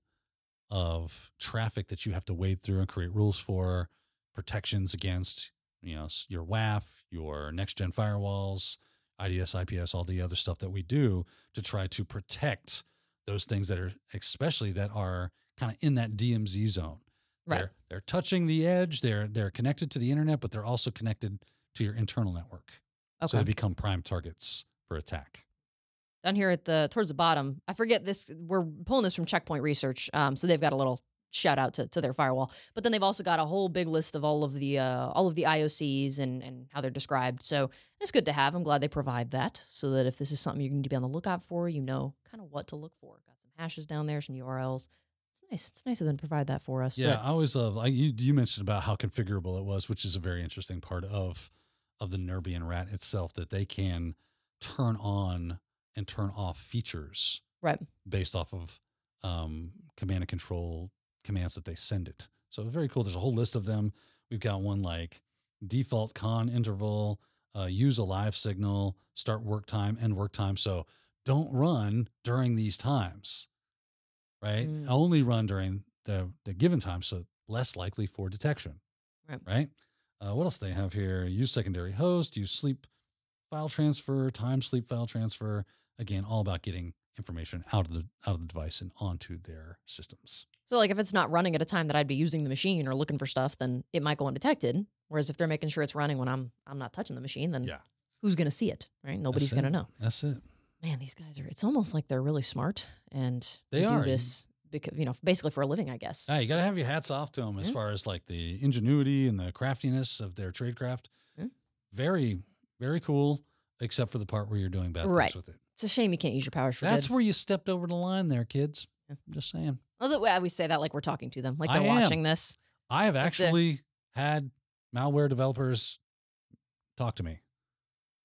of traffic that you have to wade through and create rules for, protections against, you know, s- your W A F, your next-gen firewalls, I D S, I P S, all the other stuff that we do to try to protect those things that are, especially that are kind of in that D M Z zone. Right. They're, they're touching the edge. They're, they're connected to the internet, but they're also connected to your internal network. So Okay. they become prime targets for attack. Down here at the, towards the bottom, I forget this, we're pulling this from Checkpoint Research. Um, so they've got a little shout out to, to their firewall, but then they've also got a whole big list of all of the, uh, all of the I O Cs and, and how they're described. So it's good to have. I'm glad they provide that so that if this is something you need to be on the lookout for, you know, kind of what to look for. Got some hashes down there, some U R Ls. It's nice. It's nice of them to provide that for us. Yeah, But I always love. I, you you mentioned about how configurable it was, which is a very interesting part of of the Nerbian rat itself. That they can turn on and turn off features right. based off of um, command and control commands that they send it. So very cool. There's a whole list of them. We've got one like default con interval, uh, use a live signal, start work time, end work time. So don't run during these times, right? Mm. Only run during the, the given time. So less likely for detection, Right. right? Uh, what else do they have here? Use secondary host, use sleep file transfer, time sleep file transfer. Again, all about getting information out of the out of the device and onto their systems. So like if it's not running at a time that I'd be using the machine or looking for stuff, then it might go undetected. Whereas if they're making sure it's running when I'm I'm not touching the machine, then Yeah. who's going to see it, right? Nobody's That's going to it. know. That's it. Man, these guys are, it's almost like they're really smart and They do are. this because, you know, basically for a living, I guess. Yeah, you got to have your hats off to them as Yeah. far as like the ingenuity and the craftiness of their tradecraft. Yeah. Very, very cool, except for the part where you're doing bad Right. things with it. It's a shame you can't use your powers for That's good. where you stepped over the line there, kids. Yeah. I'm just saying. Although well, we say that like we're talking to them, like I they're am. watching this. I have It's a- actually had malware developers talk to me.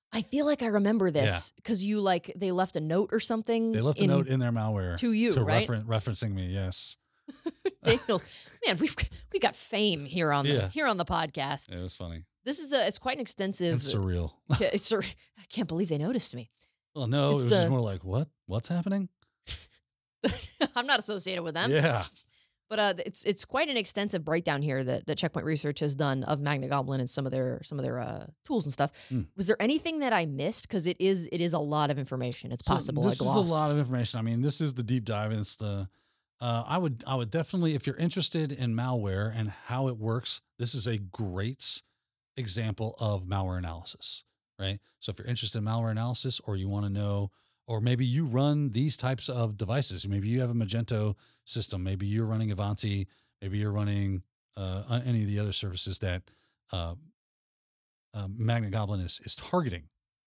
I feel like I remember this because you like they left a note or something. They left a in, note in their malware to you, to right? referen- referencing me. Yes. Daniels, man, we've we got fame here on the Yeah. here on the podcast. It was funny. This is a it's quite an extensive. It's surreal. Yeah, it's sur- I can't believe they noticed me. Well, no, It's, it was just uh, more like, what? What's happening? I'm not associated with them. Yeah. But uh, it's it's quite an extensive breakdown here that, that Checkpoint Research has done of Magna Goblin and some of their some of their uh, tools and stuff. Mm. Was there anything that I missed? Because it is it is a lot of information. It's So possible this I is glossed. a lot of information. I mean, this is the deep dive. And it's the uh, I would I would definitely, if you're interested in malware and how it works, this is a great example of malware analysis, right? So if you're interested in malware analysis, or you want to know, or maybe you run these types of devices, maybe you have a Magento system, maybe you're running Avanti, maybe you're running uh, any of the other services that uh, uh, Magna Goblin is is targeting.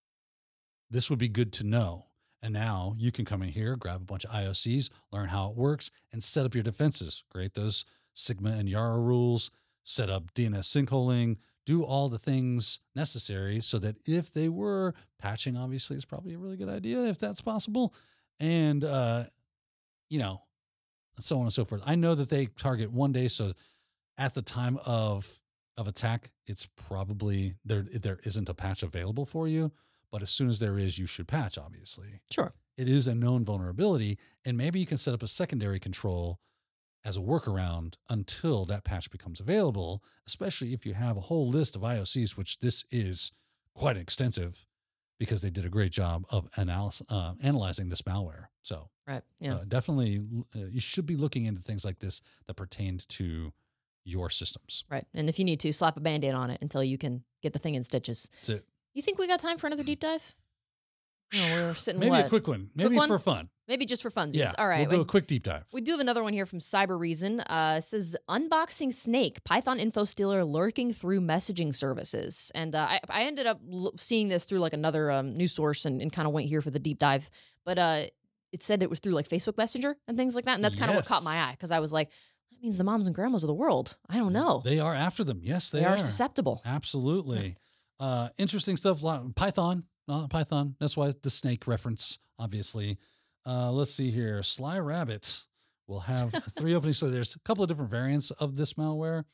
This would be good to know. And now you can come in here, grab a bunch of I O Cs, learn how it works, and set up your defenses. Create those Sigma and Yara rules, set up D N S sinkholing, do all the things necessary so that if they were patching, obviously it's probably a really good idea if that's possible. And, uh, you know, so on and so forth. I know that they target one day. So at the time of, of attack, it's probably there, there isn't a patch available for you. But as soon as there is, you should patch, obviously. Sure. It is a known vulnerability, and maybe you can set up a secondary control as a workaround until that patch becomes available, especially if you have a whole list of I O Cs, which this is quite extensive because they did a great job of analysis, uh, analyzing this malware. So Right. Yeah. uh, definitely uh, you should be looking into things like this that pertain to your systems. Right. And if you need to, slap a Band-Aid on it until you can get the thing in stitches. That's it. You think we got time for another deep dive? No, we're sitting Maybe what? a quick one. Maybe one? for fun. Maybe just for funsies. Yeah. All right. We'll do we, a quick deep dive. we do have another one here from Cyber Reason. Uh, it says unboxing Snake, Python info stealer lurking through messaging services. And uh, I, I ended up l- seeing this through like another um, news source and, and kind of went here for the deep dive. But uh, it said it was through like Facebook Messenger and things like that. And that's kind of what caught Yes. my eye because I was like, that means the moms and grandmas of the world. I don't know. They are after them. Yes, they, They are. are susceptible. Absolutely. Uh, interesting stuff. Lot- Python. Uh, Python. That's why the snake reference, obviously. Uh, let's see here. Sly Rabbit will have three openings. So there's a couple of different variants of this malware.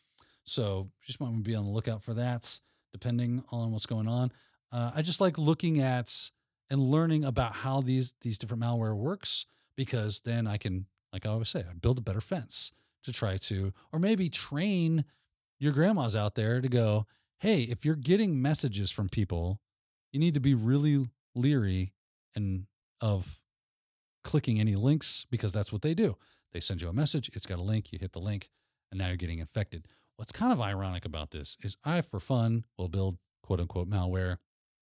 So just want to be on the lookout for that, depending on what's going on. Uh, I just like looking at and learning about how these these different malware works, because then I can, like I always say, I build a better fence to try to, or maybe train your grandmas out there to go, hey, if you're getting messages from people, you need to be really leery and of clicking any links, because that's what they do. They send you a message, it's got a link, you hit the link, and now you're getting infected. What's kind of ironic about this is I, for fun, will build quote unquote malware.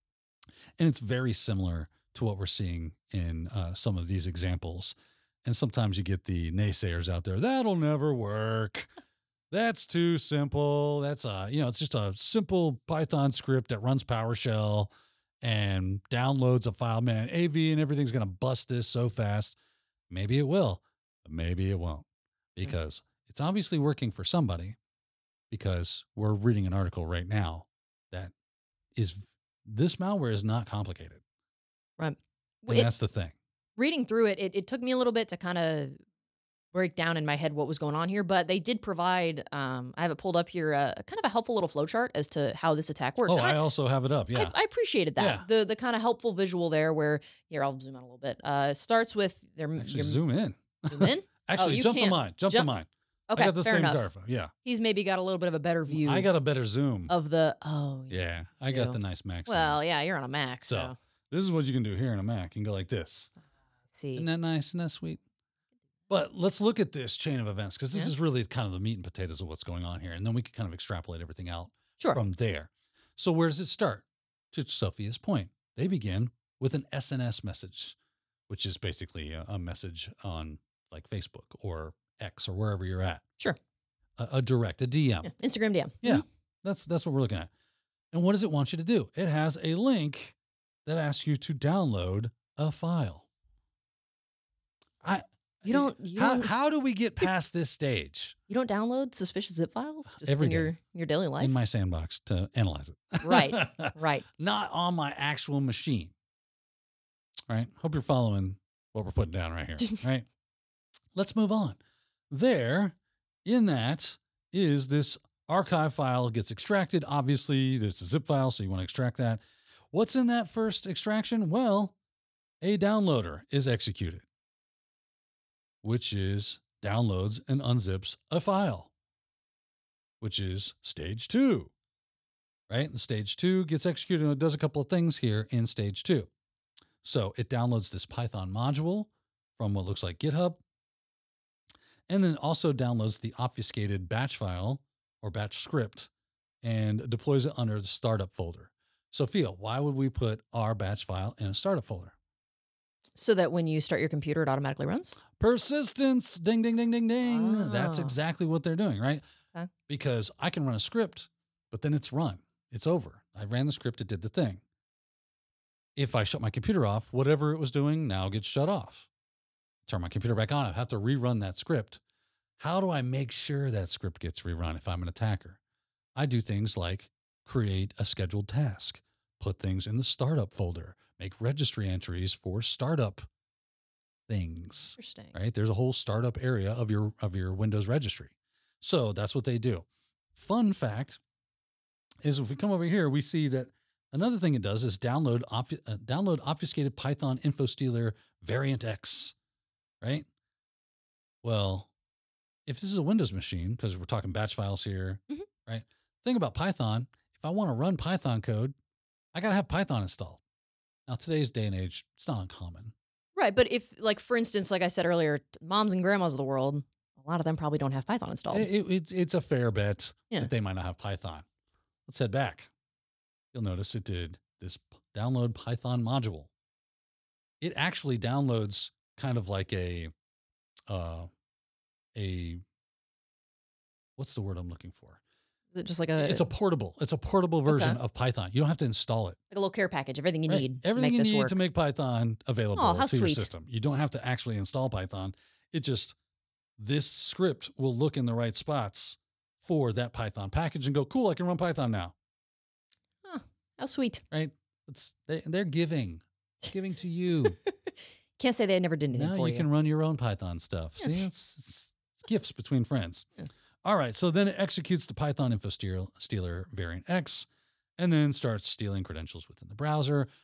And it's very similar to what we're seeing in uh, some of these examples. And sometimes you get the naysayers out there, that'll never work. That's too simple. That's a, you know, it's just a simple Python script that runs PowerShell and downloads a file. Man, A V and everything's going to bust this so fast. Maybe it will, but maybe it won't, because it's obviously working for somebody, because we're reading an article right now that is, this malware is not complicated. Right. And It- that's the thing. reading through it, it, it took me a little bit to kind of break down in my head what was going on here, but they did provide, um, I have it pulled up here, uh, kind of a helpful little flowchart as to how this attack works. Oh, And I also have it up. Yeah. I, I appreciated that. Yeah. The the kind of helpful visual there where, here, I'll zoom out a little bit. Uh, it starts with their, Actually, your, zoom in. zoom in? Actually, you jump to can't. mine. Jump, Jump- to mine. Okay, I got the fair same enough. graph. Yeah. He's maybe got a little bit of a better view I got a better zoom. of the, oh, yeah. I got do. the nice Mac zoom. well, yeah, you're on a Mac, so, So, this is what you can do here in a Mac. You can go like this. let's see. Isn't that nice? Isn't that sweet? But let's look at this chain of events, because this Yeah. is really kind of the meat and potatoes of what's going on here. And then we can kind of extrapolate everything out Sure. from there. So where does it start? To Sophia's point, they begin with an S N S message, which is basically a, a message on like Facebook or X or wherever you're at. Sure. A, a direct, a D M. Yeah. Instagram D M. Yeah, that's that's what we're looking at. And what does it want you to do? It has a link that asks you to download a file. I You don't. You how, don't. how do we get past this stage You don't download suspicious zip files just Every in day. your your daily life. in my sandbox to analyze it? Right. Right. Not on my actual machine. Right? Hope you're following what we're putting down right here. Right? Let's move on. There, in that, is this archive file gets extracted. Obviously, there's a zip file, so you want to extract that. What's in that first extraction? Well, a downloader is executed, which is downloads and unzips a file, which is stage two, right? And stage two gets executed and it does a couple of things here in stage two. So it downloads this Python module from what looks like GitHub, and then also downloads the obfuscated batch file or batch script and deploys it under the startup folder. Sophia, why would we put our batch file in a startup folder? So that when you start your computer, it automatically runs? Persistence. Ding, ding, ding, ding, ding. That's Ah. exactly what they're doing, right? Okay. Because I can run a script, but then it's run. It's over. I ran the script. It did the thing. If I shut my computer off, whatever it was doing now gets shut off. Turn my computer back on. I have to rerun that script. How do I make sure that script gets rerun if I'm an attacker? I do things like create a scheduled task, put things in the startup folder, make registry entries for startup things, Interesting. right? There's a whole startup area of your of your Windows registry. So that's what they do. Fun fact is if we come over here, we see that another thing it does is download obf- uh, download obfuscated Python InfoStealer variant X, right? Well, if this is a Windows machine, because we're talking batch files here, Mhm. right? Thing about Python, if I want to run Python code, I got to have Python installed. Now, today's day and age, it's not uncommon. Right. But if, like, for instance, like I said earlier, t- moms and grandmas of the world, a lot of them probably don't have Python installed. It, it, it's- it's a fair bet Yeah. that they might not have Python. Let's head back. You'll notice it did this p- download Python module. It actually downloads kind of like a, uh, a, what's the word I'm looking for? Is it just like a, It's a portable. It's a portable version Okay. of Python. You don't have to install it. like a little care package, everything you Right? need Everything to you make this need work. to make Python available Oh, how to your sweet. system. You don't have to actually install Python. It just, this script will look in the right spots for that Python package and go, cool, I can run Python now, How sweet. right? It's they, they're giving, giving to you. Can't say they never did anything Now for you you. can run your own Python stuff. Yeah. See, it's, it's, it's gifts between friends. Yeah. All right, so then it executes the Python InfoStealer Stealer variant X and then starts stealing credentials within the browser. If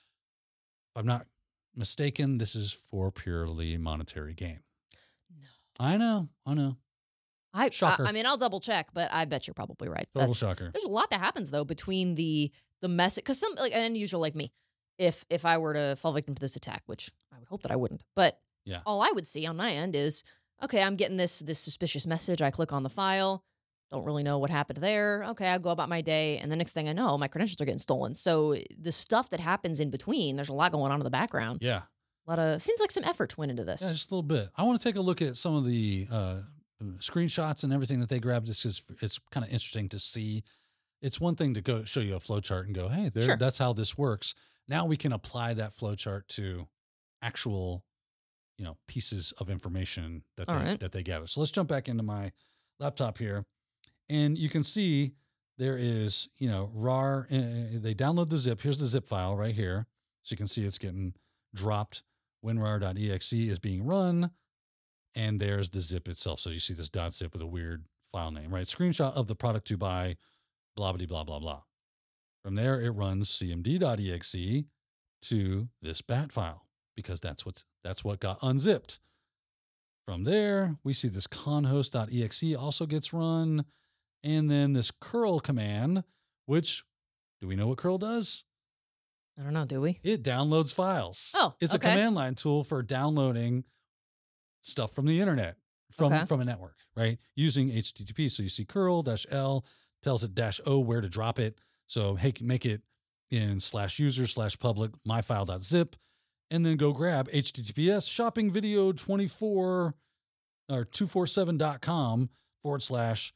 I'm not mistaken, this is for purely monetary gain. No. I know, I know. I, I, Shocker. I mean, I'll double check, but I bet you're probably right. Total That's, shocker. there's a lot that happens though between the the message, because some like an end user like me, if if I were to fall victim to this attack, which I would hope that I wouldn't, but Yeah. all I would see on my end is, okay, I'm getting this this suspicious message. I click on the file, don't really know what happened there. Okay, I go about my day, and the next thing I know, my credentials are getting stolen. So the stuff that happens in between, there's a lot going on in the background. Yeah. A lot of seems like some effort went into this. Yeah, just a little bit. I want to take a look at some of the uh, screenshots and everything that they grabbed. This is it's kind of interesting to see. It's one thing to go show you a flow chart and go, hey, there, Sure. that's how this works. Now we can apply that flow chart to actual, you know, pieces of information that they, All right. that they gather. So let's jump back into my laptop here, and you can see there is, you know, rar. Uh, they download the zip. Here's the zip file right here, so you can see it's getting dropped. WinRAR.exe is being run, and there's the zip itself. So you see this .zip with a weird file name, right? Screenshot of the product to buy, blah, blah, blah, blah, blah. From there, it runs cmd.exe to this bat file because that's what's that's what got unzipped. From there, we see this conhost.exe also gets run, and then this curl command, which, do we know what curl does? I don't know, do we? It downloads files. Oh, it's okay. a command line tool for downloading stuff from the internet, from, Okay. from a network, right? Using H T T P. So you see curl dash L tells it dash O where to drop it. So hey, make it in slash user slash public myfile.zip, and then go grab H T T P S shopping video twenty-four or two forty-seven dot com forward slash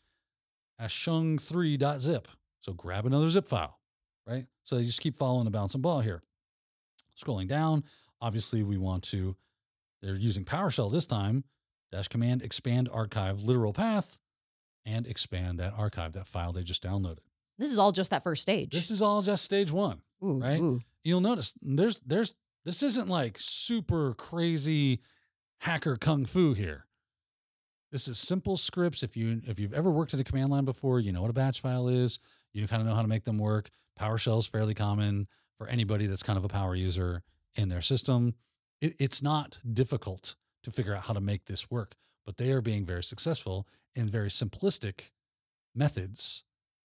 ashung three dot zip. So grab another zip file, right? So you just keep following the bouncing ball here. Scrolling down, obviously we want to, they're using PowerShell this time dash command expand archive literal path and expand that archive, that file they just downloaded. This is all just that first stage. This is all just stage one, Ooh, right? ooh. You'll notice there's, there's, this isn't like super crazy hacker kung fu here. This is simple scripts. If you, if you've ever worked at a command line before, you know what a batch file is. You kind of know how to make them work. PowerShell is fairly common for anybody that's kind of a power user in their system. It, it's not difficult to figure out how to make this work, but they are being very successful in very simplistic methods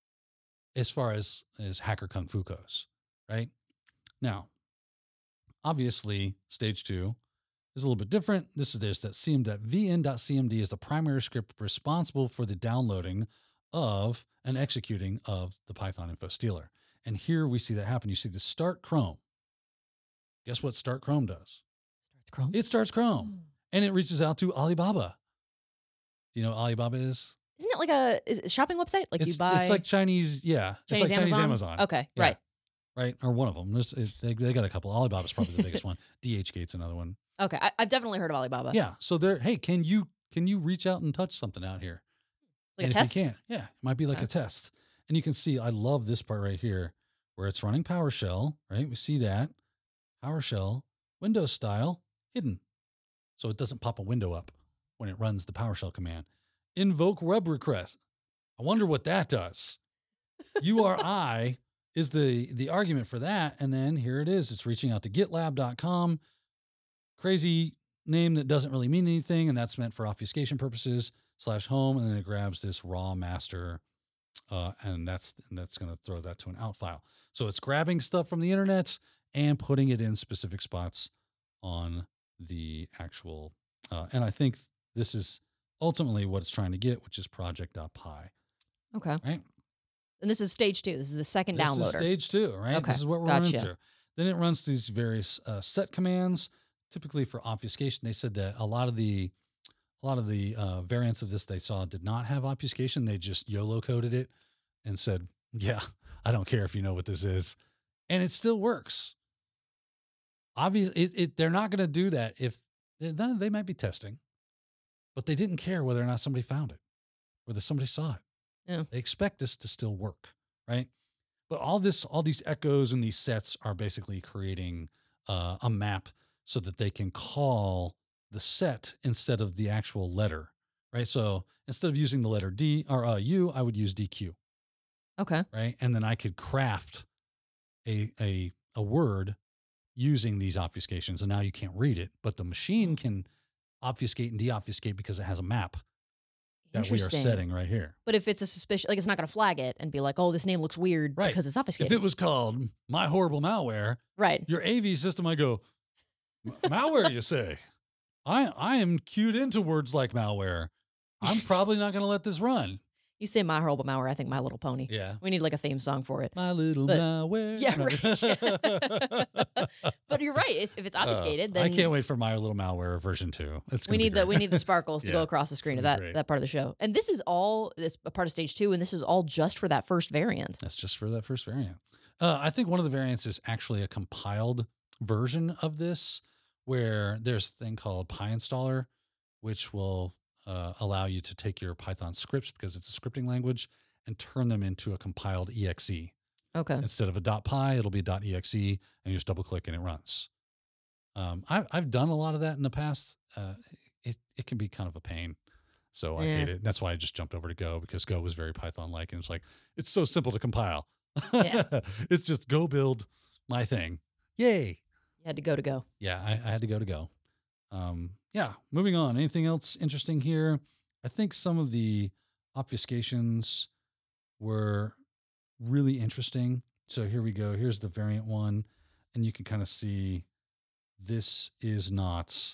as far as, as hacker kung fu goes, right? Now, obviously, stage two is a little bit different. This is there's that cm.vn.cmd is the primary script responsible for the downloading of and executing of the Python info stealer. And here we see that happen. You see the start Chrome. Guess what start Chrome does? Starts Chrome. It starts Chrome and it reaches out to Alibaba. Do you know what Alibaba is? Isn't it like a, is it a shopping website? Like it's, you buy it's like Chinese, yeah. Chinese it's like Amazon? Chinese Amazon. Okay, Yeah. right. Right. Or one of them. There's, it, they, they got a couple. Alibaba's probably the biggest one. DHgate's another one. Okay, I, I've definitely heard of Alibaba. Yeah. So they're, hey, can you, can you reach out and touch something out here? Like and a if test? you can't, yeah, it might be like Okay. a test. And you can see, I love this part right here where it's running PowerShell, right? We see that PowerShell, Windows style, hidden. So it doesn't pop a window up when it runs the PowerShell command. Invoke web request. I wonder what that does. U R I is the, the argument for that. And then here it is. It's reaching out to GitLab dot com. Crazy name that doesn't really mean anything. And that's meant for obfuscation purposes slash home. And then it grabs this raw master. Uh, and that's, and that's going to throw that to an out file. So it's grabbing stuff from the internet and putting it in specific spots on the actual, uh, and I think this is ultimately what it's trying to get, which is project.py. Okay. Right. And this is stage two. This is the second This downloader. is stage two, right? Okay, This is what we're gotcha. running through. Then it runs these various uh, set commands, typically for obfuscation. They said that a lot of the, a lot of the uh, variants of this they saw did not have obfuscation. They just YOLO coded it and said, yeah, I don't care if you know what this is. And it still works. Obviously, it, it, they're not going to do that if they might be testing, but they didn't care whether or not somebody found it, whether somebody saw it. Yeah. They expect this to still work, right? But all this, all these echoes and these sets are basically creating uh, a map so that they can call the set instead of the actual letter, right? So instead of using the letter D or uh, U, I would use D Q, Okay. right? And then I could craft a a a word using these obfuscations, and now you can't read it, but the machine can obfuscate and deobfuscate because it has a map that we are Interesting. setting right here. But if it's a suspicion, like it's not going to flag it and be like, oh, this name looks weird Right. because it's obfuscated. If it was called My Horrible Malware, right. your A V system, I go, malware, you say? I I am cued into words like malware. I'm probably not going to let this run. You say My Horrible Malware, I think My Little Pony. Yeah. We need like a theme song for it. My little But- malware. Yeah, right. But you're right. It's, if it's obfuscated, Uh, then I can't wait for My Little Malware version two. It's we gonna be need the great. we need the sparkles to Yeah, go across the screen of gonna that be great. that part of the show. And this is all this a part of stage two, and this is all just for that first variant. That's just for that first variant. Uh, I think one of the variants is actually a compiled version of this, where there's a thing called PyInstaller, which will uh, allow you to take your Python scripts, because it's a scripting language, and turn them into a compiled E X E. Okay. Instead of a .py, it'll be a .exe, and you just double click and it runs. Um, I, I've done a lot of that in the past. Uh, it it can be kind of a pain, so I Yeah. hate it. That's why I just jumped over to Go, because Go was very Python-like, and it's like it's so simple to compile. Yeah. It's just go build my thing. Yay! You had to go to go. Yeah, I, I had to go to Go. Um, yeah, moving on. Anything else interesting here? I think some of the obfuscations were really interesting. So here we go. Here's the variant one. And you can kind of see this is not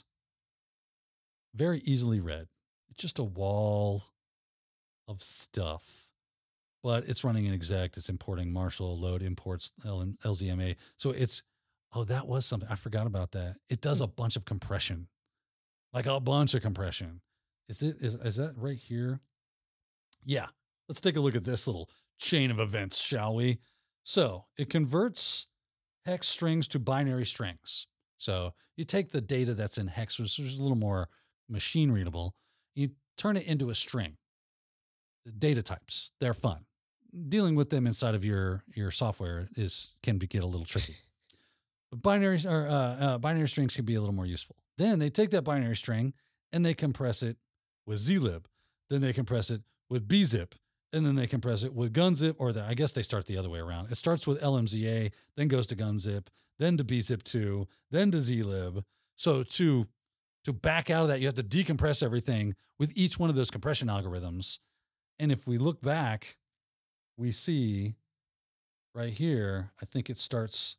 very easily read. It's just a wall of stuff, but it's running an exec. It's importing Marshall, load imports L- LZMA. So it's, oh, that was something. I forgot about that. It does a bunch of compression, like a bunch of compression. Is it, is, is that right here? Yeah. Let's take a look at this little chain of events, shall we? So it converts hex strings to binary strings. So you take the data that's in hex, which is a little more machine readable, You turn it into a string. The data types, they're fun. Dealing with them inside of your your software is can be, get a little tricky. But binaries or uh, uh, binary strings can be a little more useful. Then they take that binary string and they compress it with zlib. Then they compress it with bzip, and then they compress it with gunzip. Or the, I guess they start the other way around. It starts with L M Z A, then goes to gunzip, then to bzip two, then to zlib. So to to back out of that, you have to decompress everything with each one of those compression algorithms. And if we look back, we see right here, I think it starts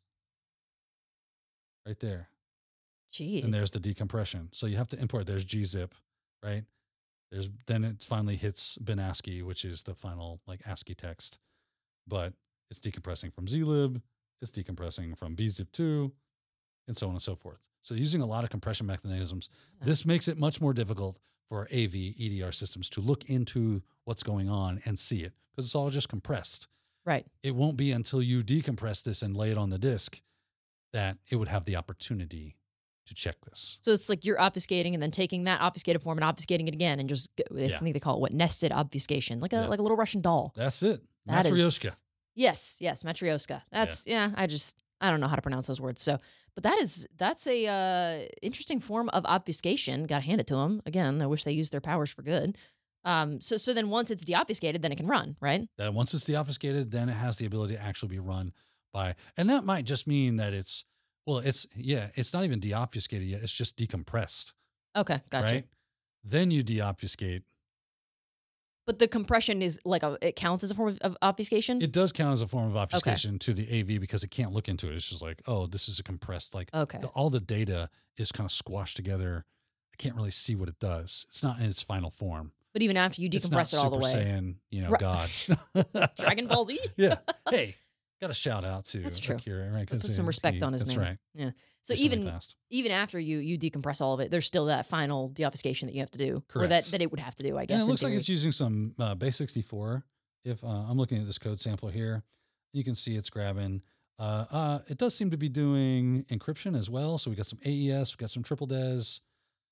right there. Jeez. And there's the decompression. So you have to import. There's gzip, right? There's then it finally hits bin ASCII, which is the final like ASCII text. But it's decompressing from zlib, it's decompressing from bzip two, and so on and so forth. So using a lot of compression mechanisms, Yeah. this makes it much more difficult for A V E D R systems to look into what's going on and see it because it's all just compressed. Right. It won't be until you decompress this and lay it on the disk that it would have the opportunity to check this. So it's like you're obfuscating and then taking that obfuscated form and obfuscating it again and just, I Yeah. think they call it what, nested obfuscation, like a Yeah. like a little Russian doll. That's it. That is- Matryoshka. Yes, yes, Matryoshka. That's yeah. I just I don't know how to pronounce those words. So, but that is that's a uh, interesting form of obfuscation. Got to hand it to them. Again, I wish they used their powers for good. Um. So so then once it's deobfuscated, then it can run, right? That once it's deobfuscated, then it has the ability to actually be run by, and that might just mean that it's well, it's yeah, it's not even deobfuscated yet. It's just decompressed, Okay, gotcha. right? Then you deobfuscate. But the compression is like a it counts as a form of, of obfuscation. It does count as a form of obfuscation to the A V because it can't look into it. It's just like, oh, this is a compressed, like okay. the, all the data is kind of squashed together. I can't really see what it does. It's not in its final form. But even after you It's not decompress it all the Super way, Saiyan, you know, Right. God. Dragon Ball Z. Yeah. Hey, got a shout out to That's true. Akira, right? 'Cause Put some he- respect he- on his that's name. right. Yeah. So Recently even passed. even after you you decompress all of it, there's still that final deobfuscation that you have to do, or that, Correct. that it would have to do, I And guess. it in looks like theory. it's using some uh, base sixty-four. If uh, I'm looking at this code sample here, you can see it's grabbing. Uh, uh, it does seem to be doing encryption as well. So we got some A E S, we got some triple des,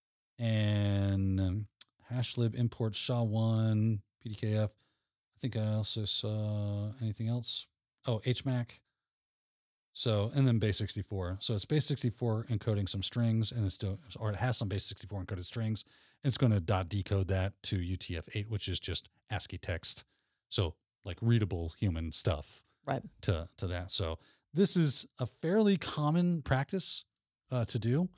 and um, hashlib import S H A one, P D K F. I think I also saw anything else. Oh, H M A C. So, and then base sixty-four. So it's base sixty-four encoding some strings, and it's still, or it has some base sixty-four encoded strings. And it's going to dot decode that to U T F eight, which is just ASCII text. So like readable human stuff right. to, to that. So this is a fairly common practice uh, to do.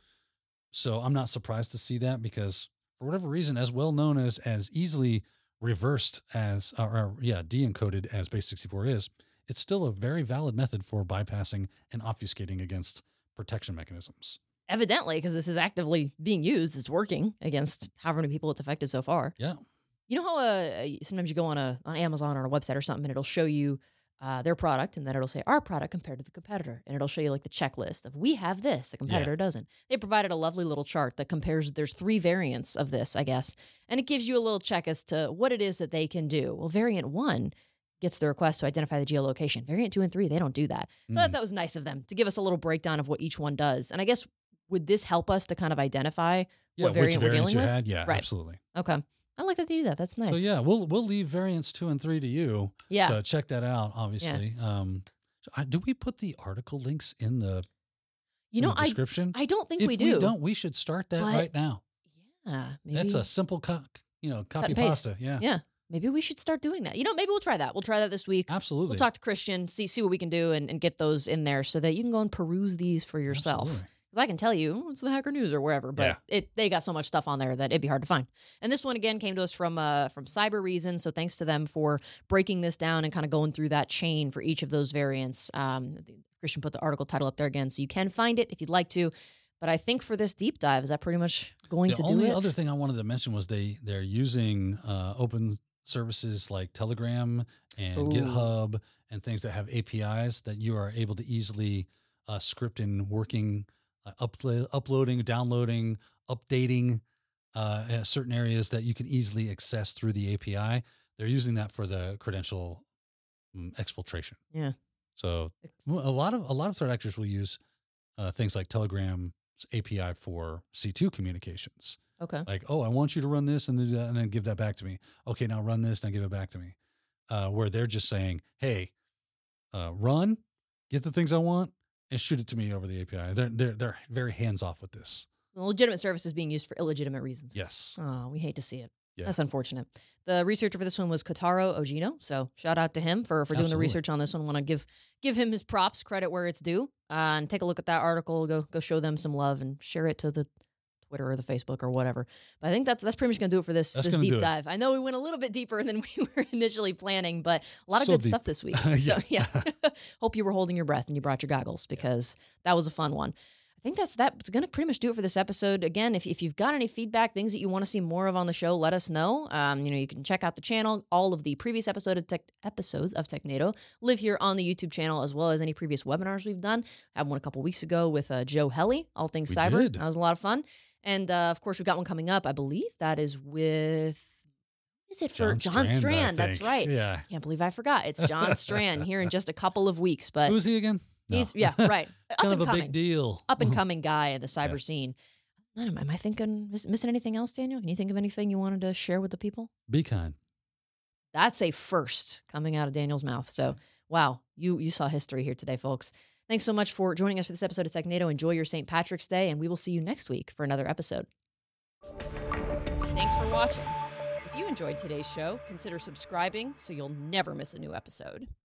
So I'm not surprised to see that because for whatever reason, as well known as, as easily reversed as, or, or yeah, de-encoded as base sixty-four is, it's still a very valid method for bypassing and obfuscating against protection mechanisms. Evidently, because this is actively being used, it's working against however many people it's affected so far. Yeah. You know how uh, sometimes you go on a on Amazon or a website or something, and it'll show you uh, their product, and then it'll say our product compared to the competitor, and it'll show you like the checklist of we have this, the competitor doesn't. They provided a lovely little chart that compares. There's three variants of this, I guess, and it gives you a little check as to what it is that they can do. Well, variant one gets the request to identify the geolocation. Variant two and three, they don't do that. So I thought that was nice of them to give us a little breakdown of what each one does. And I guess would this help us to kind of identify Yeah. what variant which we're variants dealing you with? had. Yeah, Right. absolutely. Okay. I like that they do that. That's nice. So yeah, we'll we'll leave variants two and three to you Yeah. to check that out. Obviously, um, so I, do we put the article links in the You in know, the I description? I don't think if we do. don't, we should start that But right now. Yeah. Maybe, That's a simple co- you know copy and paste. pasta. Yeah, Yeah. Maybe we should start doing that. You know, maybe we'll try that. We'll try that this week. absolutely. We'll talk to Christian, see see what we can do, and, and get those in there so that you can go and peruse these for yourself. Absolutely. Because I can tell you, oh, it's the Hacker News or wherever, but Yeah. it they got so much stuff on there that it'd be hard to find. And this one again came to us from uh from Cyber Reason, so thanks to them for breaking this down and kind of going through that chain for each of those variants. Um, Christian put the article title up there again, so you can find it if you'd like to. But I think for this deep dive, is that pretty much going The to do only it? other thing I wanted to mention was they they're using uh, open services like Telegram and Ooh. GitHub and things that have A P Is that you are able to easily uh, script in working, uh, upla- uploading, downloading, updating uh, uh, certain areas that you can easily access through the A P I. They're using that for the credential um, exfiltration. Yeah. So well, a lot of a lot of threat actors will use uh, things like Telegram's A P I for C two communications. Okay. Like, oh, I want you to run this and do that, and then give that back to me. Okay, now run this, now give it back to me. Uh, where they're just saying, hey, uh, run, get the things I want, and shoot it to me over the A P I. They're they're they're very hands off with this. Legitimate services being used for illegitimate reasons. Yes. Oh, we hate to see it. Yeah. That's unfortunate. The researcher for this one was Kotaro Ogino, so shout out to him for, for doing the Absolutely. research on this one. Want to give give him his props, credit where it's due, uh, and take a look at that article. Go go show them some love and share it to the Twitter or the Facebook or whatever. But I think that's that's pretty much going to do it for this That's this gonna do deep it. dive. I know we went a little bit deeper than we were initially planning, but a lot of So good deep. stuff this week. Yeah. So yeah, hope you were holding your breath and you brought your goggles because that was a fun one. I think that's that. It's going to pretty much do it for this episode. Again, if, if you've got any feedback, things that you want to see more of on the show, let us know. Um, you know, you can check out the channel. All of the previous episode of tech, episodes of TechNado live here on the YouTube channel, as well as any previous webinars we've done. I had one a couple weeks ago with uh, Joe Helly, all things We cyber. did. That was a lot of fun. And uh, of course, we've got one coming up. I believe that is with. Is it for John, Strand, I Strand? That's think. right. Yeah. Can't believe I forgot. It's John Strand here in just a couple of weeks, but Who's he again? No. he's yeah right up kind and of a coming big deal. up and coming guy in the cyber Yeah. scene. I don't know, am I thinking, miss, missing anything else, Daniel? Can you think of anything you wanted to share with the people? Be kind. That's a first coming out of Daniel's mouth. So, wow, you you saw history here today, folks. Thanks so much for joining us for this episode of TechNado. Enjoy your Saint Patrick's Day, and we will see you next week for another episode. Thanks for watching. If you enjoyed today's show, consider subscribing so you'll never miss a new episode.